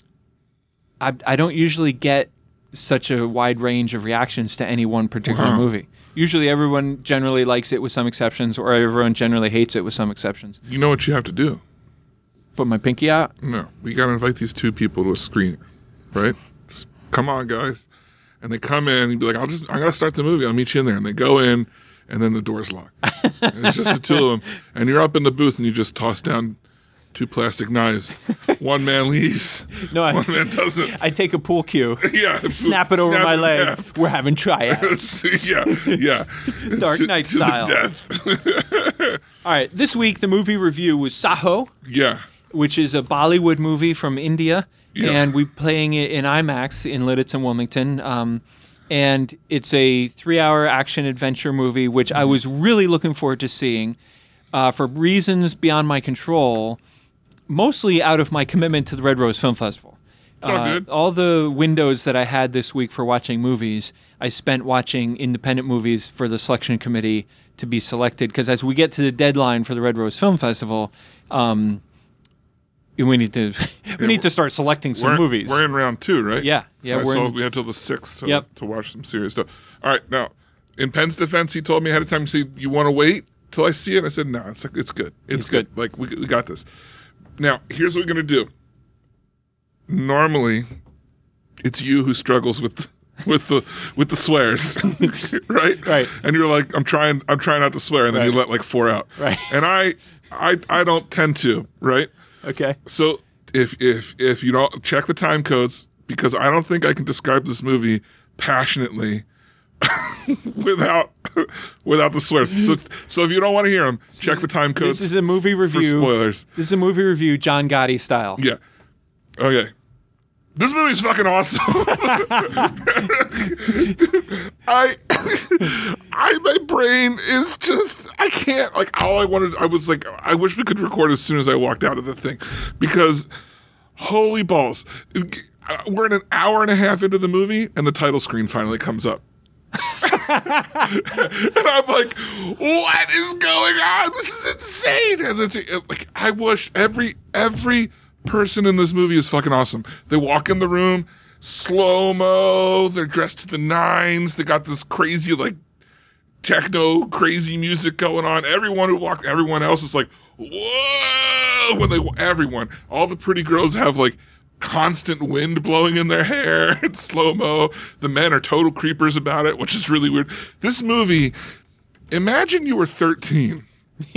I, I don't usually get such a wide range of reactions to any one particular Wow. movie. Usually everyone generally likes it with some exceptions, or everyone generally hates it with some exceptions. You know what you have to do? Put my pinky out. No. We got to invite these two people to a screener, right? Just come on, guys. And they come in and you'd be like, I'll just, I'm going to start the movie. I'll meet you in there. And they go in and then the door's locked. And it's just the two of them. And you're up in the booth and you just toss down two plastic knives. One man leaves. No, I, One man doesn't. I take a pool cue, Yeah. snap it over Snap my in leg. half. We're having tryouts. yeah, yeah. Dark To- Knight to the style. death. All right, this week the movie review was Saho, Yeah. which is a Bollywood movie from India, Yeah. and we're playing it in IMAX in Lititz and Wilmington. Um, and it's a three-hour action-adventure movie, which I was really looking forward to seeing uh, for reasons beyond my control, mostly out of my commitment to the Red Rose Film Festival. It's all Uh, good. all the windows that I had this week for watching movies, I spent watching independent movies for the selection committee to be selected. Because as we get to the deadline for the Red Rose Film Festival, um, we need to we need to start selecting some we're, movies. We're in round two, right? Yeah. Yeah, So, we're so in- we have till the sixth to, Yep. to watch some serious stuff. All right. Now, in Penn's defense, he told me ahead of time, he said, you want to wait till I see it? I said, no, it's it's good. It's, It's good. Like, we, we got this. Now, here's what we're going to do. Normally, it's you who struggles with with the with the swears, right? Right. And you're like, I'm trying, I'm trying not to swear, and then you Right. let like four out. Right. And I, I, I don't tend to, right? Okay. So if if if you don't check the time codes, because I don't think I can describe this movie passionately without without the swears. So so if you don't want to hear them, check the time codes. This is a movie review. For spoilers. This is a movie review, John Gotti style. Yeah. Okay. This movie's fucking awesome. I, I, my brain is just, I can't, like, all I wanted, I was like, I wish we could record as soon as I walked out of the thing, because holy balls. We're in an hour and a half into the movie, and the title screen finally comes up. And I'm like, what is going on? This is insane. And it's, like, I wish every, every, person in this movie is fucking awesome. They walk in the room, slow-mo, they're dressed to the nines, they got this crazy, like, techno crazy music going on. Everyone who walked, everyone else is like, whoa, when they, everyone, all the pretty girls have, like, constant wind blowing in their hair. It's slow-mo. The men are total creepers about it, which is really weird. This movie, imagine you were thirteen.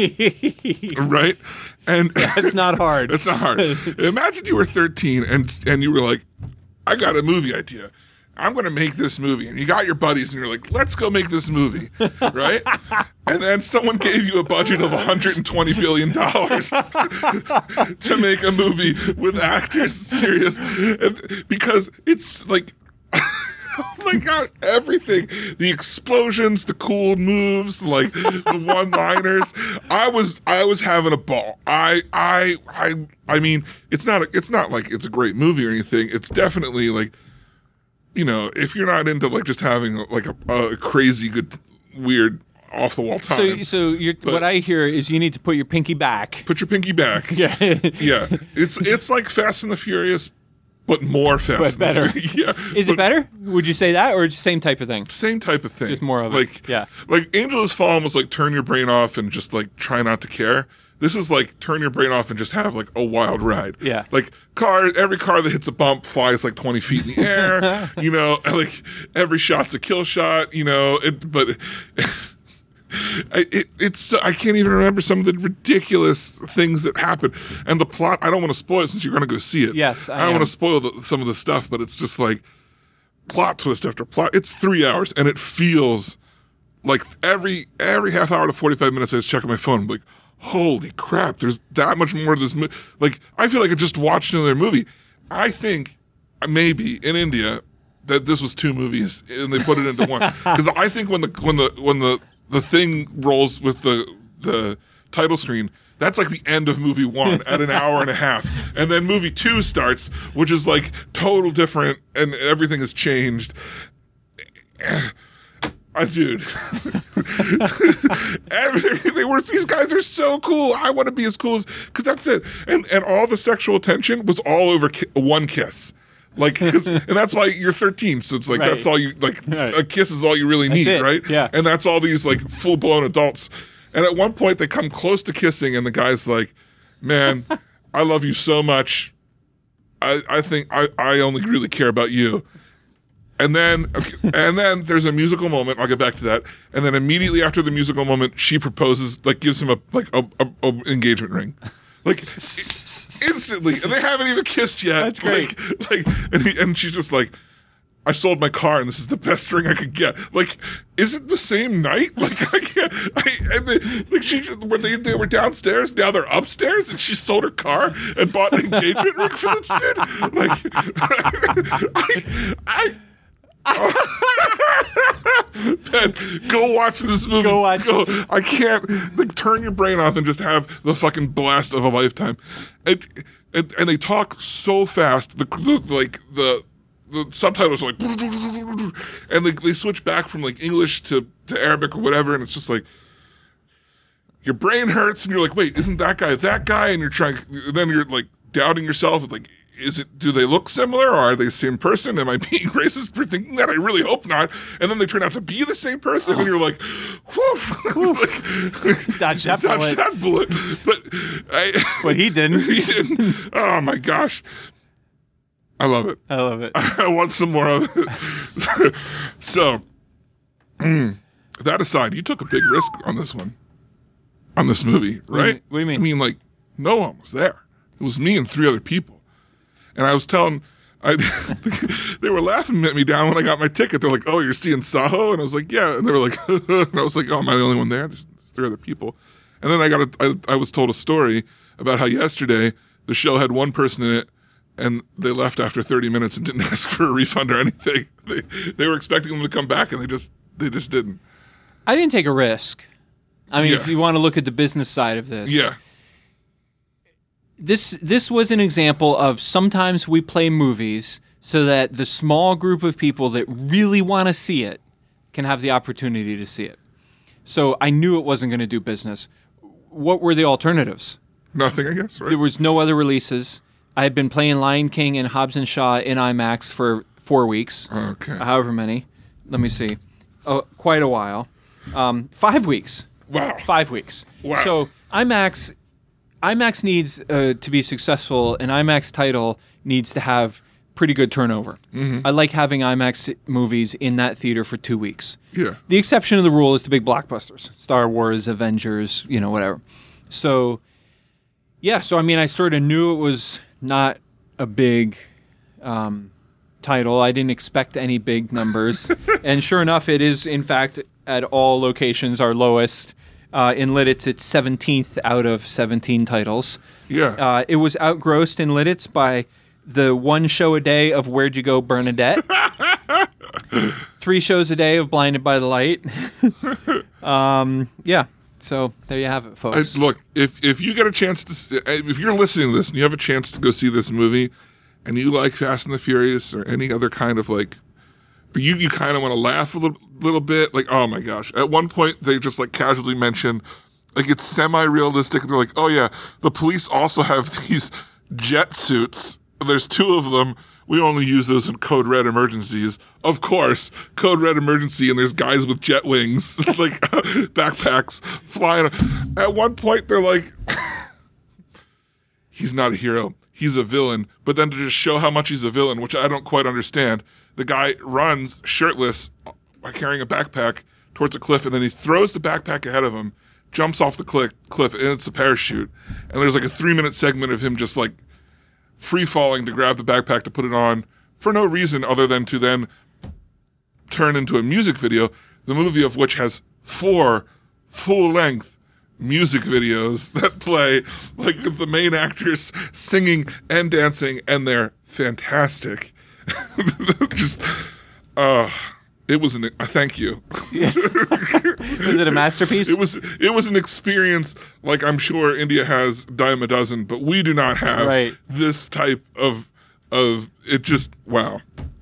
Right? And it's not hard. It's not hard. Imagine you were thirteen and and you were like, I got a movie idea. I'm going to make this movie. And you got your buddies and you're like, let's go make this movie. Right? And then someone gave you a budget of one hundred twenty billion dollars to make a movie with actors serious. And because it's like, oh my God, everything. The explosions, the cool moves, like the one-liners. I was I was having a ball. I I I I mean, it's not a, it's not like it's a great movie or anything. It's definitely like, you know, if you're not into like just having like a, a crazy good weird off the wall time. So so you're, what I hear is you need to put your pinky back. Put your pinky back. Yeah. Yeah. It's it's like Fast and the Furious, but more Fast. But better. Yeah. Is but it better? Would you say that, or just same type of thing? Same type of thing. Just more of like, it. Yeah. Like Angel Has Fallen was like turn your brain off and just like try not to care. This is like turn your brain off and just have like a wild ride. Yeah. Like car, every car that hits a bump flies like twenty feet in the air. You know, like every shot's a kill shot. You know, it, but. I, it, it's I can't even remember some of the ridiculous things that happen, and the plot. I don't want to spoil it since you're going to go see it. Yes, I, I don't am. want to spoil the, some of the stuff, but it's just like plot twist after plot. It's three hours, and it feels like every every half hour to forty-five minutes, I just check on my phone. I'm like, holy crap! There's that much more to this movie. Like, I feel like I just watched another movie. I think maybe in India that this was two movies, and they put it into one. Because I think when the when the when the the thing rolls with the the title screen, that's like the end of movie one at an hour and a half. And then movie two starts, which is like total different, and everything has changed. Uh, dude. Everything were, these guys are so cool. I want to be as cool as, because that's it. And and all the sexual tension was all over ki- one kiss. Like, cause, and that's why you're thirteen, so it's like Right. that's all you like. Right. A kiss is all you really need, it. right? Yeah. And that's all these like full blown adults. And at one point, they come close to kissing, and the guy's like, "Man, I love you so much. I I think I I only really care about you." And then okay, and then there's a musical moment. I'll get back to that. And then immediately after the musical moment, she proposes, like gives him a like a, a, a engagement ring. Like instantly, and they haven't even kissed yet. That's great. Like, like and, he, and she's just like, "I sold my car, and this is the best ring I could get." Like, is it the same night? Like, I can't. I, and they, like she, when they they were downstairs, now they're upstairs, and she sold her car and bought an engagement ring for this dude. Like, I. I Ben, go watch this movie. Go watch this. I can't like turn your brain off and just have the fucking blast of a lifetime. And and, and they talk so fast. The, the like the the subtitles are like, and they they switch back from like English to, to Arabic or whatever, and it's just like your brain hurts, and you're like, wait, isn't that guy that guy? And you're trying, then you're like doubting yourself. It's like, is it, do they look similar, or are they the same person? Am I being racist for thinking that? I really hope not. And then they turn out to be the same person, and you're like, whew. Like, Dodge that dodge bullet. that bullet. But I, But he didn't. he didn't. Oh my gosh. I love it. I love it. I want some more of it. So, mm, that aside, you took a big risk on this one, on this movie, right? What do you mean? I mean, like, no one was there. It was me and three other people. And I was telling, I they were laughing at me down when I got my ticket. They're like, "Oh, you're seeing Saho?" And I was like, "Yeah." And they were like, and I was like, "Oh, am I the only one there? There's three other people." And then I got a, I, I was told a story about how yesterday the show had one person in it, and they left after thirty minutes and didn't ask for a refund or anything. They they were expecting them to come back, and they just they just didn't. I didn't take a risk. I mean, Yeah. if you want to look at the business side of this, Yeah. this this was an example of sometimes we play movies so that the small group of people that really want to see it can have the opportunity to see it. So I knew it wasn't going to do business. What were the alternatives? Nothing, I guess, right? There was no other releases. I had been playing Lion King and Hobbs and Shaw in IMAX for four weeks, Okay. however many. Let me see. Oh, quite a while. Um, five weeks. Wow. Five weeks. Wow. So IMAX, IMAX needs uh, to be successful. An IMAX title needs to have pretty good turnover. Mm-hmm. I like having IMAX movies in that theater for two weeks. Yeah. The exception of the rule is the big blockbusters, Star Wars, Avengers, you know, whatever. So, yeah. So I mean, I sort of knew it was not a big um, title. I didn't expect any big numbers, and sure enough, it is in fact at all locations our lowest. Uh, in Lidditz, it's seventeenth out of seventeen titles. Yeah. Uh, it was outgrossed in Lidditz by the one show a day of Where'd You Go, Bernadette. Three shows a day of Blinded by the Light. um, yeah. So there you have it, I, folks. look, if if you get a chance to, s- if you're listening to this and you have a chance to go see this movie, and you like Fast and the Furious or any other kind of like, or you you kind of want to laugh a little, little bit, like, oh my gosh. At one point, they just like casually mention, like it's semi-realistic. And they're like, oh yeah, the police also have these jet suits. There's two of them. We only use those in Code Red emergencies. Of course, Code Red emergency, and there's guys with jet wings, like backpacks flying. At one point, they're like, he's not a hero. He's a villain. But then to just show how much he's a villain, which I don't quite understand, the guy runs shirtless by carrying a backpack towards a cliff, and then he throws the backpack ahead of him, jumps off the cli- cliff, and it's a parachute. And there's like a three-minute segment of him just like free falling to grab the backpack to put it on for no reason other than to then turn into a music video, the movie of which has four full-length music videos that play like the main actors singing and dancing, and they're fantastic. Just, uh, it was an, uh, thank you. Was it a masterpiece? It was it was an experience like I'm sure India has dime a dozen, but we do not have Right. this type of of it. Just wow.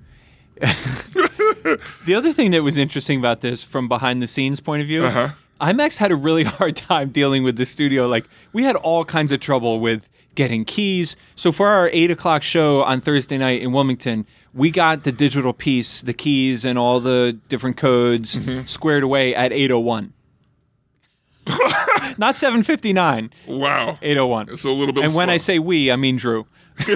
The other thing that was interesting about this from behind the scenes point of view, Uh-huh. IMAX had a really hard time dealing with the studio. Like, we had all kinds of trouble with getting keys. So for our eight o'clock show on Thursday night in Wilmington, we got the digital piece, the keys and all the different codes squared away at eight oh one. Not seven fifty-nine, Wow. eight oh one. So a little bit And when slow. I say we, I mean Drew.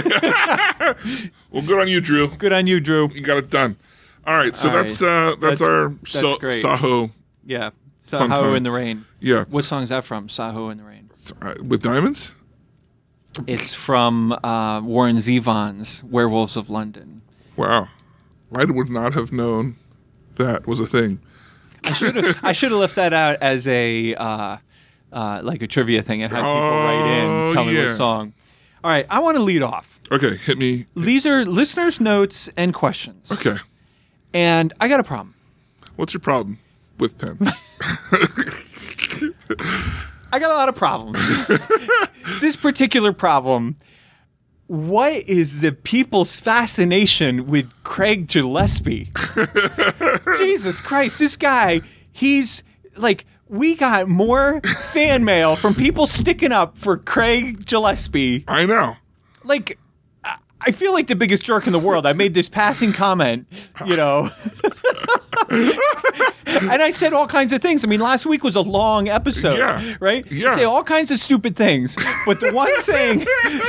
Well, good on you, Drew. Good on you, Drew. You got it done. All right, so All that's right. uh that's, That's- our that's so, great. Saho Yeah. Fun Saho time. in the Rain. yeah What song is that from? Saho in the Rain. uh, with diamonds. It's from uh, Warren Zevon's Werewolves of London. Wow, I would not have known that was a thing. I should have I should have left that out as a uh, uh, like a trivia thing and have people write Oh, in, tell me yeah. what song. All right, I want to lead off. Okay, hit me. These are listeners' notes and questions. Okay, And I got a problem. what's your problem with pen? I got a lot of problems. This particular problem, what is the people's fascination with Craig Gillespie? Jesus Christ, this guy, he's like, we got more fan mail from people sticking up for Craig Gillespie. I know. Like, I- I feel like the biggest jerk in the world. I made this passing comment, you know. And I said all kinds of things. I mean, last week was a long episode, Yeah. right? Yeah. You say all kinds of stupid things. But the one thing,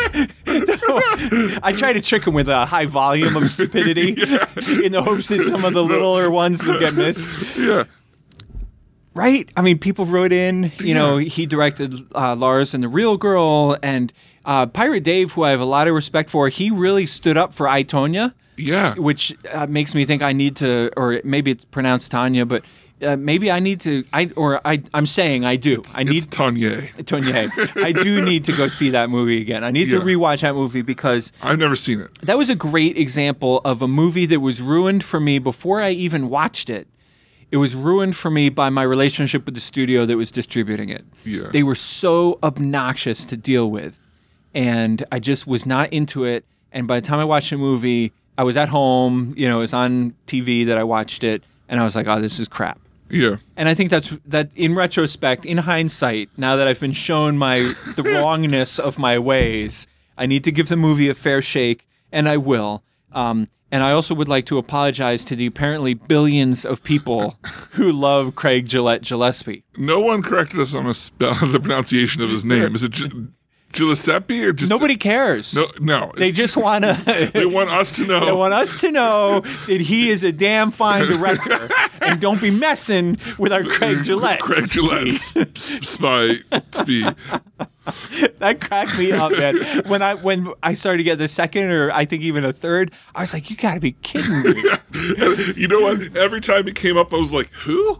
I try to trick him with a high volume of stupidity in the hopes that some of the littler ones will get missed. Yeah. Right? I mean, people wrote in, you know, he directed uh, Lars and the Real Girl, and uh, Pirate Dave, who I have a lot of respect for, he really stood up for I, Tonya, Yeah. which uh, makes me think I need to, or maybe it's pronounced Tanya, but uh, maybe I need to, I or I, I'm saying I do. I need It's Tanya. Tonya. I do need to go see that movie again. I need to Yeah. rewatch that movie because I've never seen it. that was a great example of a movie that was ruined for me before I even watched it. It was ruined for me by my relationship with the studio that was distributing it. Yeah. They were so obnoxious to deal with, and I just was not into it. And by the time I watched the movie, I was at home, you know, it was on T V that I watched it, and I was like, oh, this is crap. Yeah. And I think that's that in retrospect, in hindsight, now that I've been shown my the wrongness of my ways, I need to give the movie a fair shake, and I will. Um, and I also would like to apologize to the apparently billions of people who love Craig Gillette Gillespie. No one corrected us on a spell, the pronunciation of his name. Is it G- Giuseppe or just Nobody cares. No, no. They just want to. They want us to know. They want us to know that he is a damn fine director, and don't be messing with our Craig Gillette. Craig Gillette, sp- spy, speed. That cracked me up, man. When I when I started to get the second, or I think even a third, I was like, "You got to be kidding me!" You know what? Every time it came up, I was like, "Who?"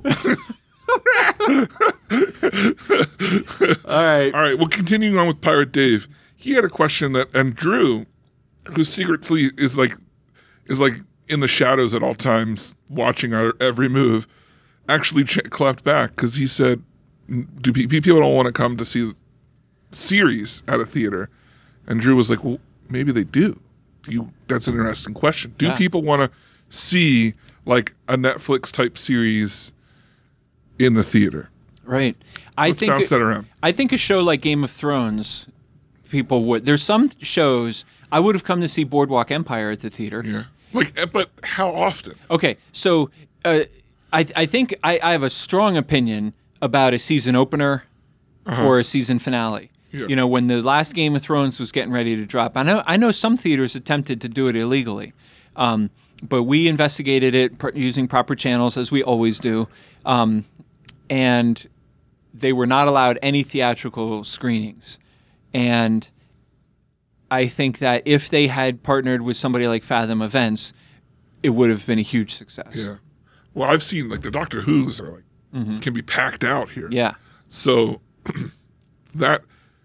All right. All right. Well, continuing on with Pirate Dave, he had a question that, and Drew, who secretly is like, is like in the shadows at all times, watching our every move, actually ch- clapped back because he said, "Do pe- people don't want to come to see series at a theater?" And Drew was like, "Well, maybe they do. Do you? That's an interesting question. Do Yeah. people want to see like a Netflix type series in the theater?" Right. I Let's think bounce that around. I think a show like Game of Thrones, people would. There's some shows I would have come to see Boardwalk Empire at the theater. Yeah. Like, eh, but how often? Okay, so uh, I I think I, I have a strong opinion about a season opener or a season finale. Yeah. You know, when the last Game of Thrones was getting ready to drop, I know I know some theaters attempted to do it illegally, um, but we investigated it pr- using proper channels as we always do, um, and they were not allowed any theatrical screenings, and I think that if they had partnered with somebody like Fathom Events, it would have been a huge success. Yeah. Well, I've seen like the Doctor Who's are like can be packed out here. Yeah. So that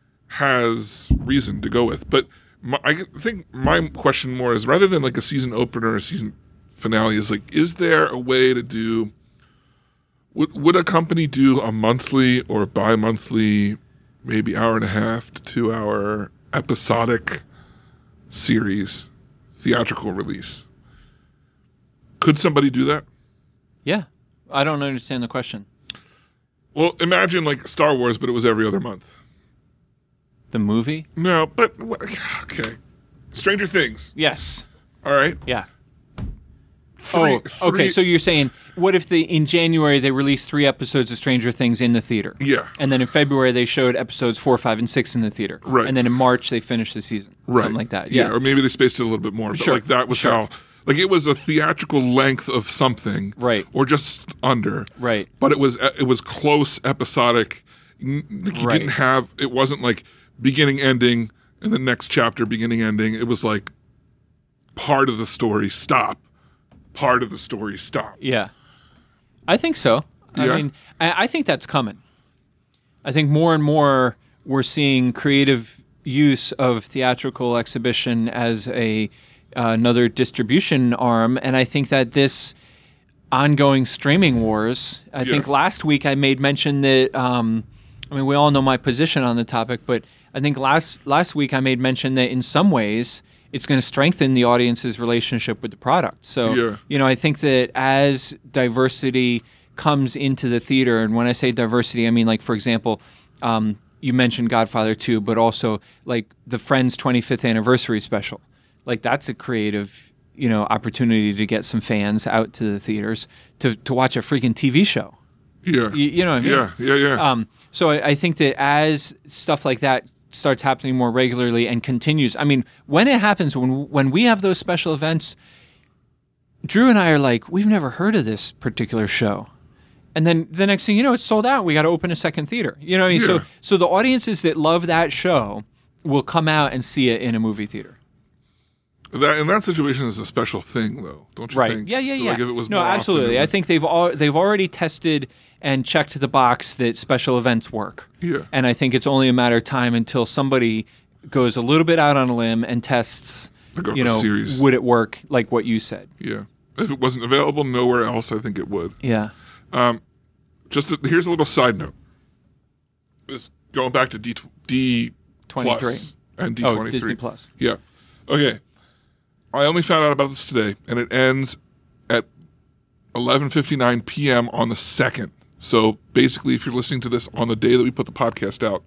has reason to go with. But my, I think my question more is rather than like a season opener or a season finale is like, is there a way to do? Would would a company do a monthly or bi-monthly, maybe hour and a half to two hour episodic series, theatrical release? Could somebody do that? Yeah. I don't understand the question. Well, imagine like Star Wars, but it was every other month. The movie? No, but what- okay. Stranger Things. Yes. All right. Yeah. Three- oh, okay. three- So you're saying, what if the in January they released three episodes of Stranger Things in the theater? Yeah. And then in February they showed episodes four, five, and six in the theater. Right. And then in March they finished the season. Right. Something like that. Yeah. Yeah. Or maybe they spaced it a little bit more. But Sure, like that was sure. how, like it was a theatrical length of something. Right. Or just under. Right. But it was it was close, episodic. N- like you Right. didn't have, it wasn't like beginning, ending, and the next chapter, beginning, ending. It was like part of the story, stop. Part of the story, stop. Yeah. I think so. Yeah. I mean, I, I think that's coming. I think more and more we're seeing creative use of theatrical exhibition as a uh, another distribution arm, and I think that this ongoing streaming wars. I Yeah. think last week I made mention that. Um, I mean, we all know my position on the topic, but I think last last week I made mention that in some ways it's going to strengthen the audience's relationship with the product. So, Yeah. you know, I think that as diversity comes into the theater, and when I say diversity, I mean, like, for example, um, you mentioned Godfather two, but also like the Friends twenty-fifth anniversary special. Like, that's a creative, you know, opportunity to get some fans out to the theaters to, to watch a freaking T V show. Yeah. You, you know what I mean? Yeah, yeah, yeah. Um, so I, I think that as stuff like that starts happening more regularly and continues, I mean, when it happens, when when we have those special events, Drew and I are like, we've never heard of this particular show. And then the next thing you know, it's sold out. We got to open a second theater. You know what I mean? Yeah. So, so the audiences that love that show will come out and see it in a movie theater. That in that situation is a special thing, though, don't you Right. think? Yeah, yeah, so, yeah. Like if it was no, more often, absolutely. it I would- think they've all they've already tested and checked the box that special events work. Yeah. And I think it's only a matter of time until somebody goes a little bit out on a limb and tests, Like a- you a know, series. would it work like what you said? Yeah. If it wasn't available nowhere else, I think it would. Yeah. Just a, here's a little side note. This going back to D D twenty-three plus and D Oh, twenty-three. Disney Plus. Yeah. Okay. I only found out about this today, and it ends at eleven fifty-nine p.m. on the second. So basically, if you're listening to this on the day that we put the podcast out,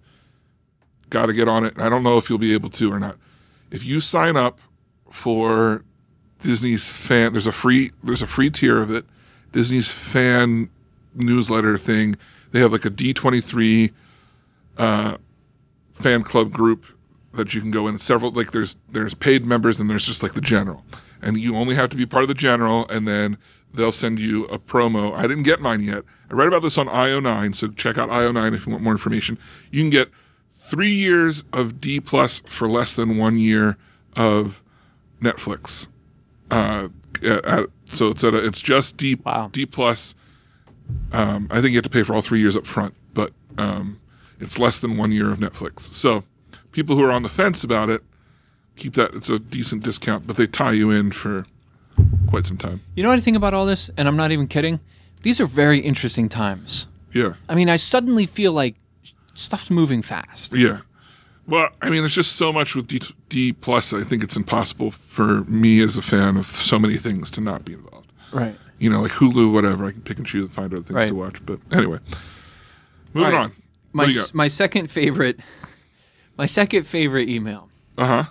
got to get on it. I don't know if you'll be able to or not. If you sign up for Disney's fan, there's a free there's a free tier of it. Disney's fan newsletter thing. They have like a D twenty-three uh, fan club group that you can go in. Several like there's there's paid members and there's just like the general, and you only have to be part of the general, and then they'll send you a promo. I didn't get mine yet. I read about this on I O nine, so check out I O nine if you want more information. You can get three years of D plus for less than one year of Netflix. Uh, at, at, so it's at a, it's just D Wow. D plus. Um, I think you have to pay for all three years up front, but um, it's less than one year of Netflix. So people who are on the fence about it, keep that. It's a decent discount, but they tie you in for quite some time. You know what I think about all this? And I'm not even kidding. These are very interesting times. Yeah, I mean, I suddenly feel like stuff's moving fast. yeah. Well, I mean, there's just so much with D, D plus. I think it's impossible for me as a fan of so many things to not be involved. Right. You know, like Hulu, whatever. I can pick and choose and find other things Right. to watch. But anyway, moving All right. on. My What do you s- got? my second favorite my second favorite email. Uh huh.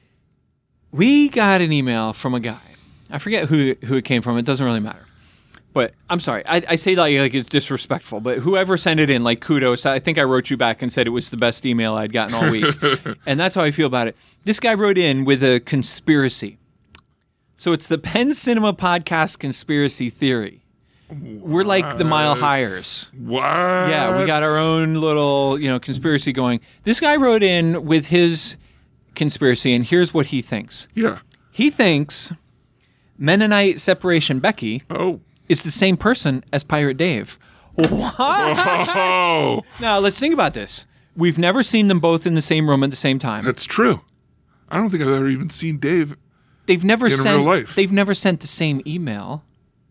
We got an email from a guy. I forget who who it came from. It doesn't really matter. But I'm sorry. I, I say that like it's disrespectful. But whoever sent it in, like kudos. I think I wrote you back and said it was the best email I'd gotten all week, and that's how I feel about it. This guy wrote in with a conspiracy. So it's the Penn Cinema Podcast conspiracy theory. We're like the Mile Highers. What? Yeah, we got our own little, you know, conspiracy going. This guy wrote in with his conspiracy, and here's what he thinks. Yeah. He thinks Mennonite Separation Becky Oh. is the same person as Pirate Dave. What? Oh, Now, let's think about this. We've never seen them both in the same room at the same time. that's true. I don't think I've ever even seen Dave. They've never in sent real life. They've never sent the same email.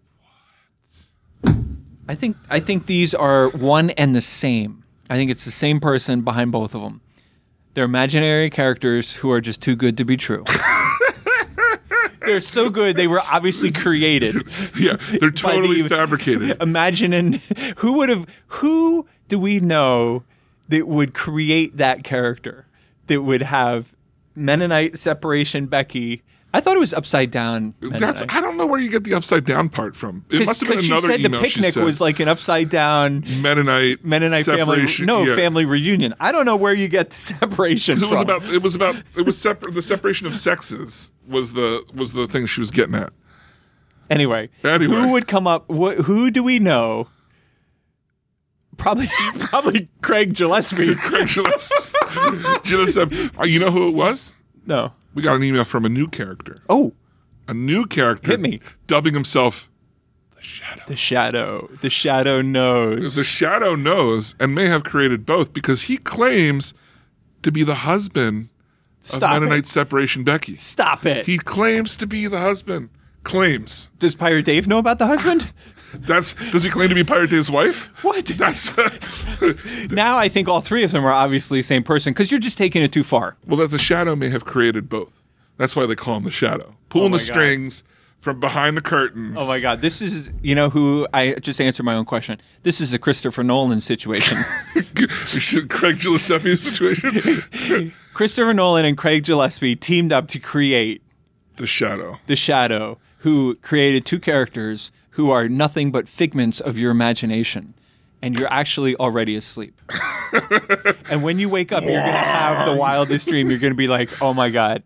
I think I think these are one and the same. I think it's the same person behind both of them. They're imaginary characters who are just too good to be true. They're so good they were obviously created. Yeah, they're By totally the- fabricated. Imagining who would have who do we know that would create that character that would have Mennonite Separation Becky. I thought it was upside down. That's Mennonite. I don't know where you get the upside down part from. It must have been she another said email the she picnic said. was like an upside down Mennonite Mennonite family separation. no yeah. family reunion. I don't know where you get the separation 'Cause It from. was about. It was about. It was separ- the separation of sexes was the was the thing she was getting at. Anyway, Anyway. who would come up? Wh- who do we know? Probably, probably Craig Gillespie. Craig Gillespie. Gillespie. Uh, You know who it was? No. We got an email from a new character. Oh, A new character. Hit me. Dubbing himself the Shadow. the shadow. The shadow knows. The Shadow knows and may have created both because he claims to be the husband Stop of Mennonite it. Separation Becky. Stop it. He claims to be the husband. Claims. Does Pirate Dave know about the husband? That's does he claim to be Pirate Dave's wife? What? That's Now I think all three of them are obviously the same person because you're just taking it too far. well. That the Shadow may have created both. That's why they call him the Shadow, pulling my the God. strings from behind the curtains. Oh my God. This is, you know, who I just answered my own question. This is a Christopher Nolan situation. Craig Gillespie situation. Christopher Nolan and Craig Gillespie teamed up to create The Shadow. The Shadow, who created two characters who are nothing but figments of your imagination. And you're actually already asleep. And when you wake up, you're going to have the wildest dream. You're going to be like, oh my God,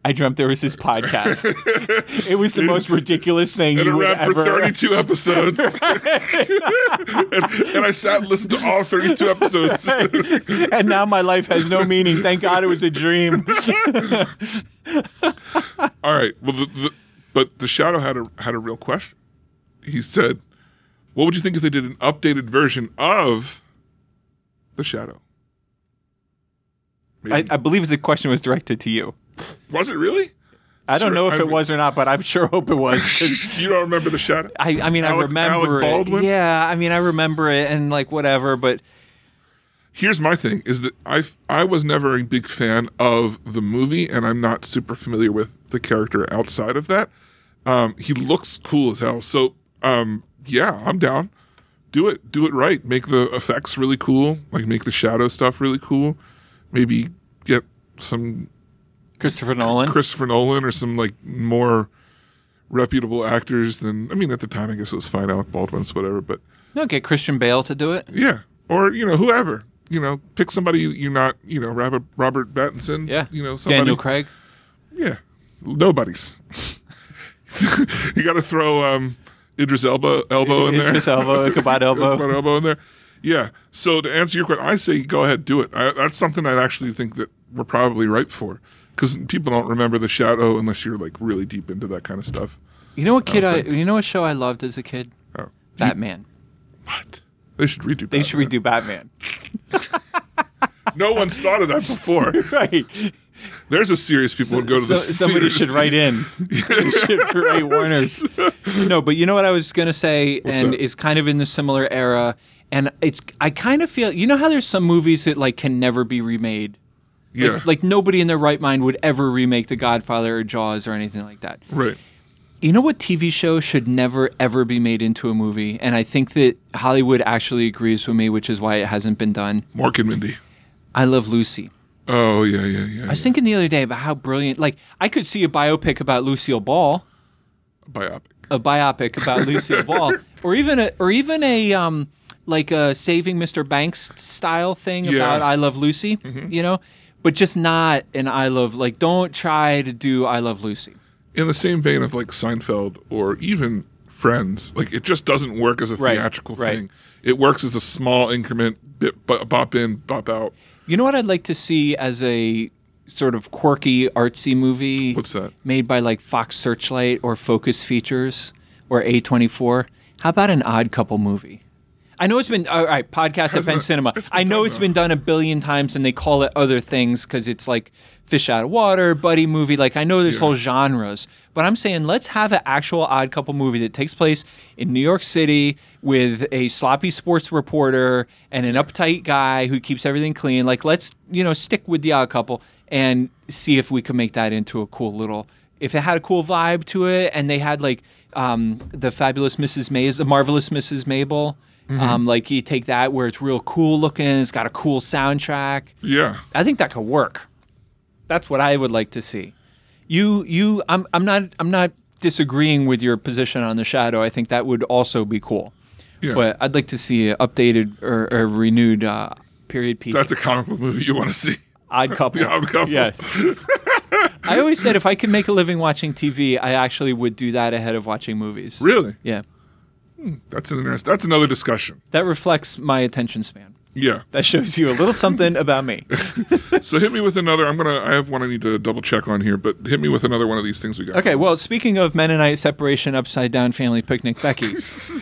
I dreamt there was this podcast. It was the most ridiculous thing And it you would ran for ever. thirty-two episodes. and, and I sat and listened to all thirty-two episodes. And now my life has no meaning. Thank God it was a dream. All right. Well, the, the, but the Shadow had a had a real question. He said, "What would you think if they did an updated version of the Shadow?" I, Maybe- I believe the question was directed to you. was it really? I don't Sure, know if I it mean- was or not, but I'm sure hope it was. 'cause You don't remember the Shadow? I, I mean, Alec- I remember Alec it. Baldwin? Yeah, I mean, I remember it and like whatever, but Here's my thing: is that I I was never a big fan of the movie, and I'm not super familiar with the character outside of that. Um, he looks cool as hell, so um, yeah, I'm down. Do it, do it right. Make the effects really cool. Like make the shadow stuff really cool. Maybe get some Christopher Nolan. Christopher Nolan or some like more reputable actors than. I mean, at the time, I guess it was fine. Alec Baldwin's whatever, but No, get Christian Bale to do it. yeah, or you know whoever. You know, pick somebody you're not. You know, Robert Robert Pattinson. Yeah. You know, somebody. Daniel Craig. Yeah, nobody's. You got to throw um, Idris Elba elbow in there. Idris Elba, Ichabod Elbow. Ichabod elbow in there. Yeah. So to answer your question, I say go ahead, do it. I, that's something I actually think that we're probably ripe for, because people don't remember The Shadow unless you're like really deep into that kind of stuff. You know what kid I? think- You know what show I loved as a kid? Oh, Batman. what? They should redo. They should redo Batman. No one's thought of that before. Right. There's a series people would go to So- the somebody theater to should see. write in. Somebody should write Warner's. No, but you know what I was gonna say, and that? is kind of in the similar era, and it's I kind of feel you know how there's some movies that like can never be remade. Like, Yeah. like nobody in their right mind would ever remake The Godfather or Jaws or anything like that. right. You know what T V show should never ever be made into a movie, and I think that Hollywood actually agrees with me, which is why it hasn't been done. Mark and Mindy. I Love Lucy. Oh yeah, yeah, yeah. I was thinking the other day about how brilliant. Like I could see a biopic about Lucille Ball. Biopic. A biopic about Lucille Ball, or even a, or even a um, like a Saving Mister Banks style thing Yeah. about I Love Lucy, you know, but just not an I Love. Like, don't try to do I Love Lucy. In the same vein of like Seinfeld or even Friends, like it just doesn't work as a Right, theatrical right. thing. It works as a small increment, bit, b- bop in, bop out. You know what I'd like to see as a sort of quirky, artsy movie? What's that? Made by like Fox Searchlight or Focus Features or A twenty-four. How about an Odd Couple movie? I know it's been, all right, podcast at Hasn't Penn it- Cinema. it's been I know done, it's though. been done a billion times and they call it other things because it's like Fish Out of Water, buddy movie. Like, I know there's Yeah. whole genres. But I'm saying let's have an actual Odd Couple movie that takes place in New York City with a sloppy sports reporter and an uptight guy who keeps everything clean. Like, let's, you know, stick with the Odd Couple and see if we can make that into a cool little... If it had a cool vibe to it and they had, like, um, the fabulous Missus Maisel, the marvelous Missus Mabel... Um, like you take that where it's real cool looking, it's got a cool soundtrack. Yeah. I think that could work. That's what I would like to see. You, you, I'm, I'm not, I'm not disagreeing with your position on The Shadow. I think that would also be cool. Yeah. But I'd like to see an updated or, or renewed uh, period piece. That's a comic book movie you want to see. Odd Couple. The Odd Couple. Yes. I always said if I could make a living watching T V, I actually would do that ahead of watching movies. Really? Yeah. That's an interest. That's another discussion. That reflects my attention span. Yeah. That shows you a little something about me. So hit me with another. I'm gonna. I have one I need to double check on here, but hit me with another one of these things we got. Okay, well, speaking of Mennonite separation, upside down family picnic, Becky.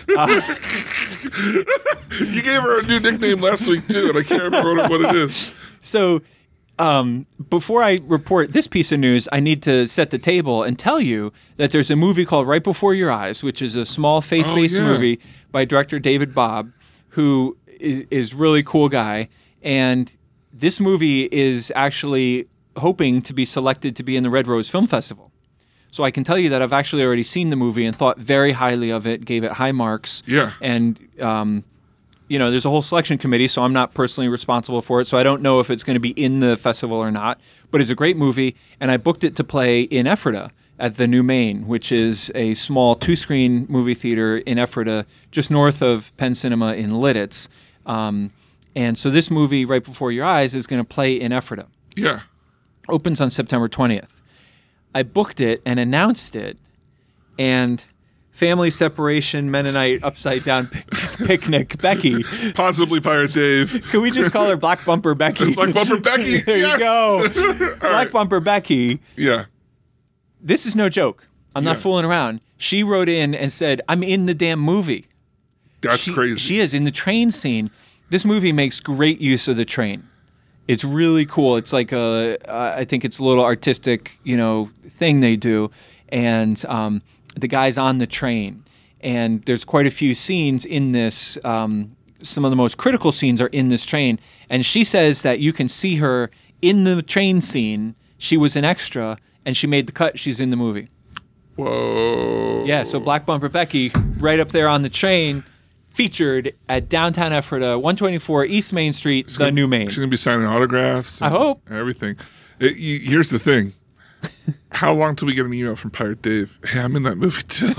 You gave her a new nickname last week too, and I can't remember what, what it is. So, um, before I report this piece of news, I need to set the table and tell you that there's a movie called Right Before Your Eyes, which is a small faith-based Oh, yeah. movie by director David Bobb, who is, is really cool guy. And this movie is actually hoping to be selected to be in the Red Rose Film Festival. So I can tell you that I've actually already seen the movie and thought very highly of it, gave it high marks. Yeah. And, um, you know, there's a whole selection committee, so I'm not personally responsible for it. So I don't know if it's going to be in the festival or not. But it's a great movie, and I booked it to play in Ephrata at the New Main, which is a small two-screen movie theater in Ephrata, just north of Penn Cinema in Lidditz. Um, and so this movie, Right Before Your Eyes, is going to play in Ephrata. Yeah. Opens on September twentieth. I booked it and announced it, and family separation, Mennonite upside down pic- picnic, Becky. Possibly Pirate Dave. Can we just call her Black Bumper Becky? Black Bumper Becky. There yes. you go. Black right. Bumper Becky. Yeah. This is no joke. I'm not Yeah. fooling around. She wrote in and said, I'm in the damn movie. That's She, crazy. she is in the train scene. This movie makes great use of the train. It's really cool. It's like a, uh, I think it's a little artistic, you know, thing they do. And um, the guy's on the train. And there's quite a few scenes in this. Um, some of the most critical scenes are in this train. And she says that you can see her in the train scene. She was an extra, and she made the cut. She's in the movie. Whoa. Yeah, so Black Bumper Becky, right up there on the train, featured at downtown Ephrata, one twenty-four East Main Street, She's the gonna- new Main. She's going to be signing autographs. I and hope. Everything. It, you, here's the thing. How long till we get an email from Pirate Dave? Hey, I'm in that movie too.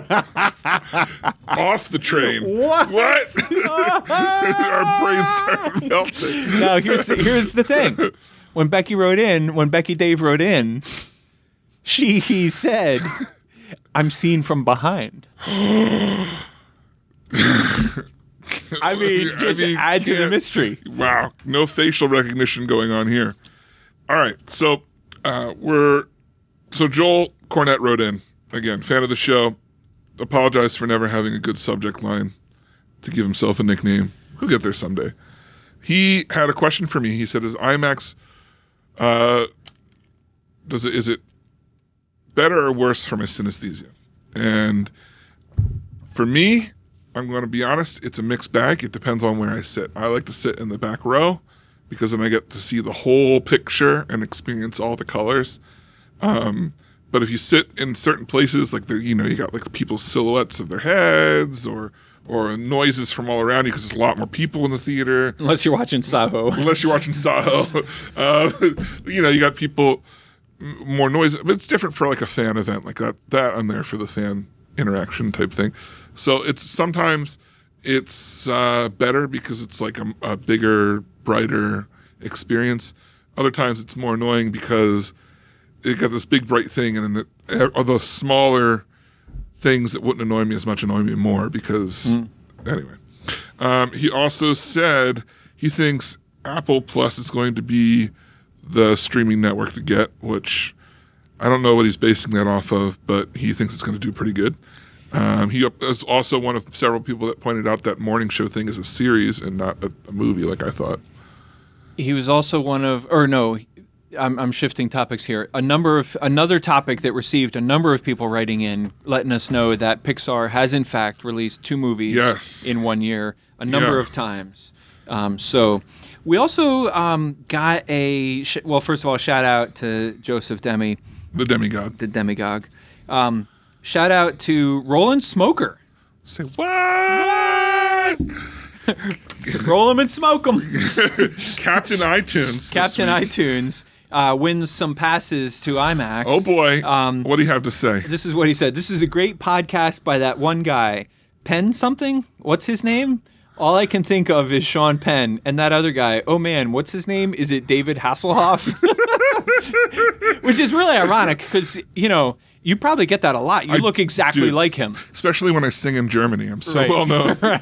Off the train. What? What? Our brains start melting. Now, here's here's the thing. When Becky wrote in, when Becky Dave wrote in, she he said, "I'm seen from behind." I mean, I just mean, add to the can't- mystery. Wow. No facial recognition going on here. All right. So uh, we're so Joel Cornett wrote in again, fan of the show. Apologize for never having a good subject line to give himself a nickname. He'll get there someday. He had a question for me. He said, "Is IMAX uh, does it is it better or worse for my synesthesia?" And for me, I'm going to be honest, it's a mixed bag. It depends on where I sit. I like to sit in the back row because then I get to see the whole picture and experience all the colors. Um, but if you sit in certain places, like, you know, you got like people's silhouettes of their heads or or noises from all around you because there's a lot more people in the theater. Unless you're watching Saho. Unless you're watching Saho. uh, you know, you got people, m- more noise. But it's different for like a fan event like that. That I'm there for the fan interaction type thing. So it's sometimes it's uh, better because it's like a, a bigger, brighter experience. Other times it's more annoying because it got this big bright thing, and then the, all the smaller things that wouldn't annoy me as much annoy me more because mm. anyway. Um, he also said he thinks Apple Plus is going to be the streaming network to get, which I don't know what he's basing that off of, but he thinks it's going to do pretty good. Um, he is also one of several people that pointed out that morning show thing is a series and not a, a movie like I thought. He was also one of, or no, I'm, I'm shifting topics here. A number of another topic that received a number of people writing in, letting us know that Pixar has in fact released two movies yes. in one year, a number yeah. of times. Um, so we also um, got a sh- well. First of all, shout out to Joseph Demi, the demigod, the demagogue. Um, shout out to Roland Smoker. Say what? Roll them and smoke them. Captain iTunes. Captain iTunes uh, wins some passes to IMAX. Oh boy! Um, what do you have to say? This is what he said. This is a great podcast by that one guy, Penn something. What's his name? All I can think of is Sean Penn, and that other guy. Oh man, what's his name? Is it David Hasselhoff? Which is really ironic because you know. You probably get that a lot. You I look exactly do. like him. Especially when I sing in Germany. I'm so right. well known. Right.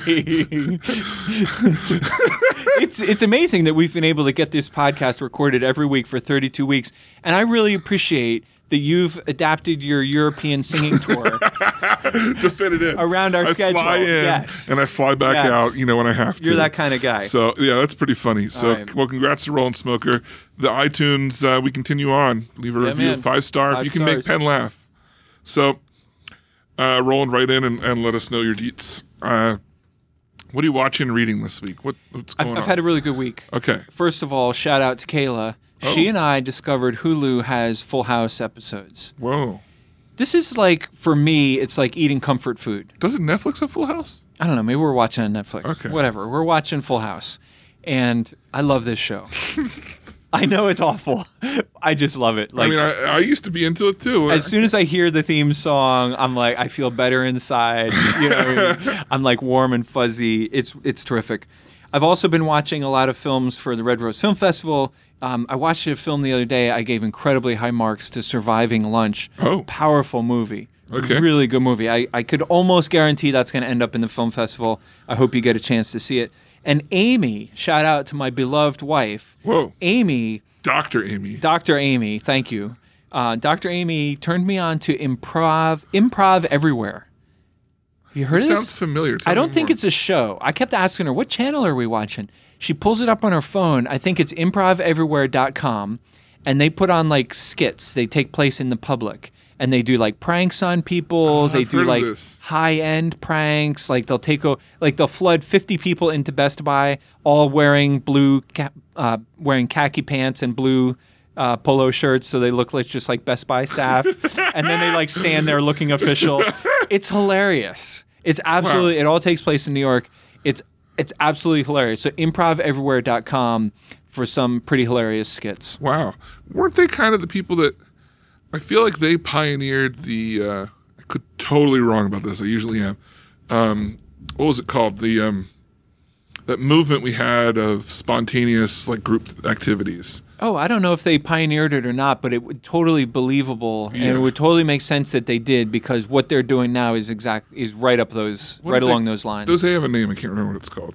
It's it's amazing that we've been able to get this podcast recorded every week for thirty-two weeks. And I really appreciate that you've adapted your European singing tour to fit it in around our I schedule. Fly in yes. and I fly back yes. out, you know, when I have to. You're that kind of guy. So, yeah, that's pretty funny. So, right. well, congrats to Roland Smoker. The iTunes, uh, we continue on. Leave a Yeah, review, man. five star, Five if you can make stars. Penn laugh. So, uh, Roland, write in and, and let us know your deets. Uh, what are you watching and reading this week? What, what's going I've, I've on? had a really good week. Okay. First of all, shout out to Kayla. Oh. She and I discovered Hulu has Full House episodes. Whoa. This is like, for me, it's like eating comfort food. Doesn't Netflix have Full House? I don't know. Maybe we're watching on Netflix. Okay. Whatever. We're watching Full House. And I love this show. I know it's awful. I just love it. Like, I mean, I, I used to be into it too. as soon as I hear the theme song, I'm like, I feel better inside. You know, I'm like warm and fuzzy. It's it's terrific. I've also been watching a lot of films for the Red Rose Film Festival. Um, I watched a film the other day. I gave incredibly high marks to Surviving Lunch. Oh. Powerful movie. Okay. Really good movie. I, I could almost guarantee that's going to end up in the film festival. I hope you get a chance to see it. And Amy, shout out to my beloved wife. Whoa. Amy. Doctor Amy. Doctor Amy, thank you. Uh, Doctor Amy turned me on to improv, improv everywhere. Have you heard It of this? sounds familiar. Tell I me don't think more. it's a show. I kept asking her, what channel are we watching? She pulls it up on her phone. I think it's improv everywhere dot com. And they put on like skits. They take place in the public. And they do like pranks on people. Oh, they I've do heard of like this. high-end pranks. Like they'll take o- like they'll flood fifty people into Best Buy, all wearing blue, ca- uh, wearing khaki pants and blue uh, polo shirts, so they look like just like Best Buy staff. And then they like stand there looking official. It's hilarious. It's absolutely. Wow. It all takes place in New York. It's it's absolutely hilarious. So improv everywhere dot com for some pretty hilarious skits. Wow. Weren't they kind of the people that I feel like they pioneered the uh I could totally wrong about this. I usually am. Um what was it called? The um that movement we had of spontaneous like group activities. Oh, I don't know if they pioneered it or not, but it would totally believable, and Yeah. it would totally make sense that they did, because what they're doing now is exact is right up those What right did they- along those lines. Does they have a name? I can't remember what it's called.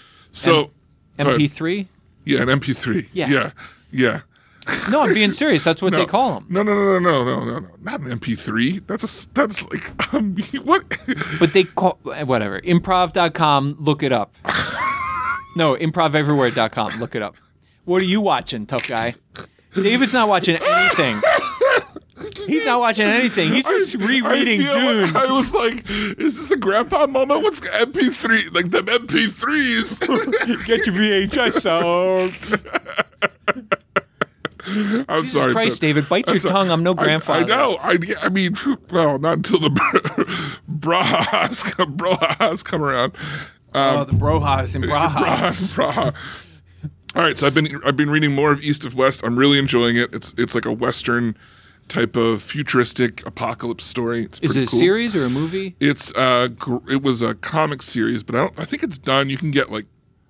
So M P three? yeah, an M P three. Yeah. Yeah. Yeah. No, I'm being serious. That's what No. they call them. No, no, no, no, no, no, no, not an M P three. That's a s- that's like um, what? But they call whatever. improv dot com, look it up. No, improv everywhere dot com, look it up. What are you watching, tough guy? David's not watching anything. He's not watching anything. He's just rereading I feel Dune. Like, I was like, is this a grandpa moment? What's M P three? Like them M P threes. Get your V H S out. I'm Jesus sorry. Christ, but- David, bite I'm your sorry. tongue. I'm no I- grandfather. I, know. I, I mean, well, not until the brahas, brahas come around. oh, the brohas and brahas. Braha, braha. All right, so I've been I've been reading more of East of West. I'm really enjoying it. It's it's like a Western type of futuristic apocalypse story. It's Is pretty it a cool. series or a movie? It's uh gr- it was a comic series, but I don't I think it's done. You can get like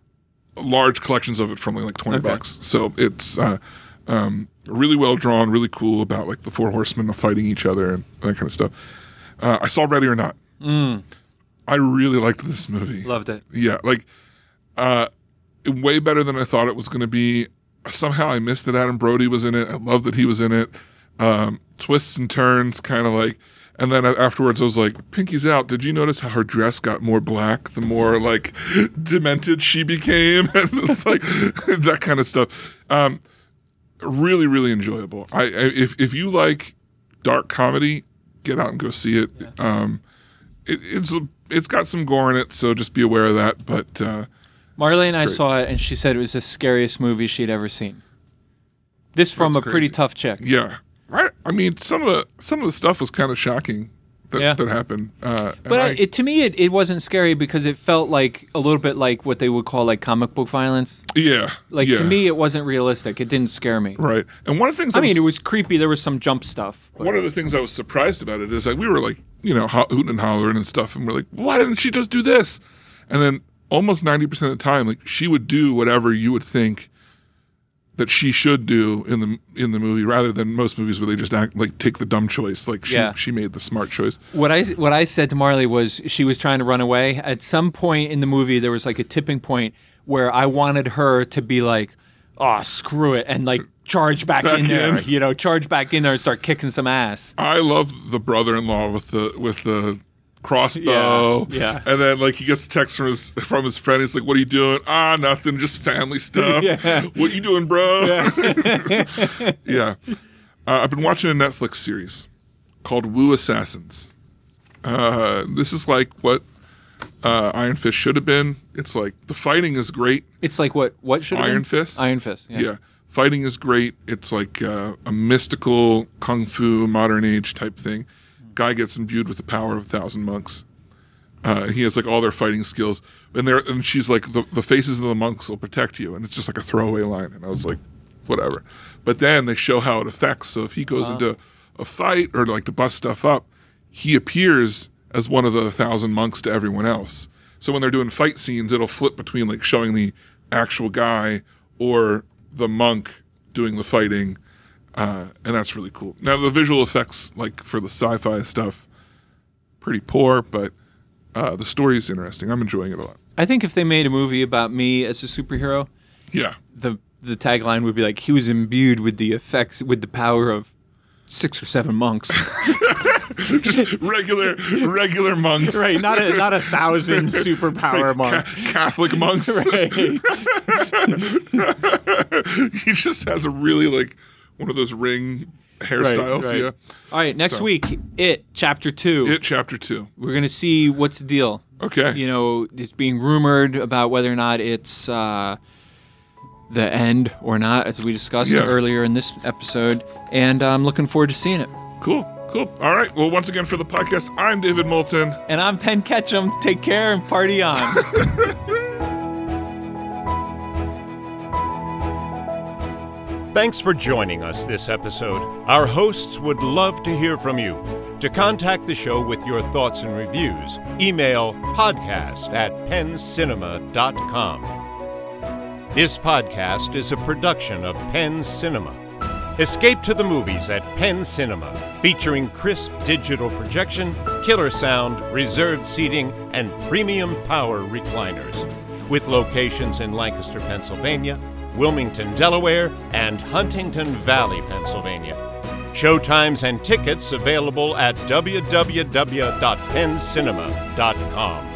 large collections of it for only like twenty Okay. bucks. So it's uh um really well drawn, really cool about like the four horsemen fighting each other and that kind of stuff. Uh, I saw Ready or Not. Mm. I really liked this movie. Loved it. Yeah, like uh way better than I thought it was going to be. Somehow I missed that Adam Brody was in it. I love that he was in it. Um, twists and turns, kind of like. And then afterwards, I was like, "Pinky's out. Did you notice how her dress got more black the more like demented she became?" And it's like that kind of stuff. Um, really, really enjoyable. I, I if if you like dark comedy, get out and go see it. Um, it it's a, it's got some gore in it, so just be aware of that. But uh, Marley and I great. saw it, and she said it was the scariest movie she'd ever seen. This from That's a pretty crazy. tough chick. yeah, right. I mean, some of the some of the stuff was kind of shocking that, Yeah. that happened. Uh, and But I, I, it, to me, it, it wasn't scary because it felt like a little bit like what they would call like comic book violence. yeah, Like yeah, to me, it wasn't realistic. It didn't scare me. right. And one of the things I mean, it was creepy. There was some jump stuff. but- one of the things I was surprised about it is like we were like, you know, ho- hooting and hollering and stuff, and we're like, why didn't she just do this? And then almost ninety percent of the time, like she would do whatever you would think that she should do in the in the movie, rather than most movies where they just act like take the dumb choice. Like she Yeah. she made the smart choice. What I what I said to Marley was she was trying to run away. At some point in the movie, there was like a tipping point where I wanted her to be like, "Oh, screw it," and like charge back, Back in there. in. You know, charge back in there and start kicking some ass. I love the brother-in-law with the with the crossbow. Yeah, yeah. And then like he gets a text from his from his friend. He's like, "What are you doing?" "Ah, nothing, just family stuff." Yeah. "What you doing, bro?" Yeah. yeah. Uh, I've been watching a Netflix series called Woo Assassins. Uh, this is like what uh, Iron Fist should have been. It's like the fighting is great. It's like what what should have Iron been? Fist? Iron Fist. Yeah. Yeah. Fighting is great. It's like uh, a mystical kung fu modern age type thing. Guy gets imbued with the power of a thousand monks. Uh, he has like all their fighting skills, and they're and she's like the, the faces of the monks will protect you, and it's just like a throwaway line. And I was like, whatever. But then they show how it affects. So if he goes into a fight or like to bust stuff up, he appears as one of the thousand monks to everyone else. So when they're doing fight scenes, it'll flip between like showing the actual guy or the monk doing the fighting, uh, and that's really cool. Now the visual effects, like for the sci-fi stuff, pretty poor, but uh, the story is interesting. I'm enjoying it a lot. I think if they made a movie about me as a superhero, Yeah. the the tagline would be like, he was imbued with the effects, with the power of six or seven monks. Just regular regular monks. Right, not a not a thousand superpower Like, monks. Ca- Catholic monks. Right. He just has a really like one of those ring hairstyles. right. Yeah. All right, next So. week, It, Chapter two. It chapter two. We're going to see what's the deal. Okay. You know, it's being rumored about whether or not it's uh, the end or not, as we discussed Yeah. earlier in this episode. And I'm looking forward to seeing it. Cool. Cool. All right. Well, once again for the podcast, I'm David Moulton. And I'm Penn Ketchum. Take care and party on. Thanks for joining us this episode. Our hosts would love to hear from you. To contact the show with your thoughts and reviews, email podcast at penncinema dot com. This podcast is a production of Penn Cinema. Escape to the movies at Penn Cinema, featuring crisp digital projection, killer sound, reserved seating, and premium power recliners. With locations in Lancaster, Pennsylvania, Wilmington, Delaware, and Huntington Valley, Pennsylvania. Showtimes and tickets available at w w w dot penn cinema dot com.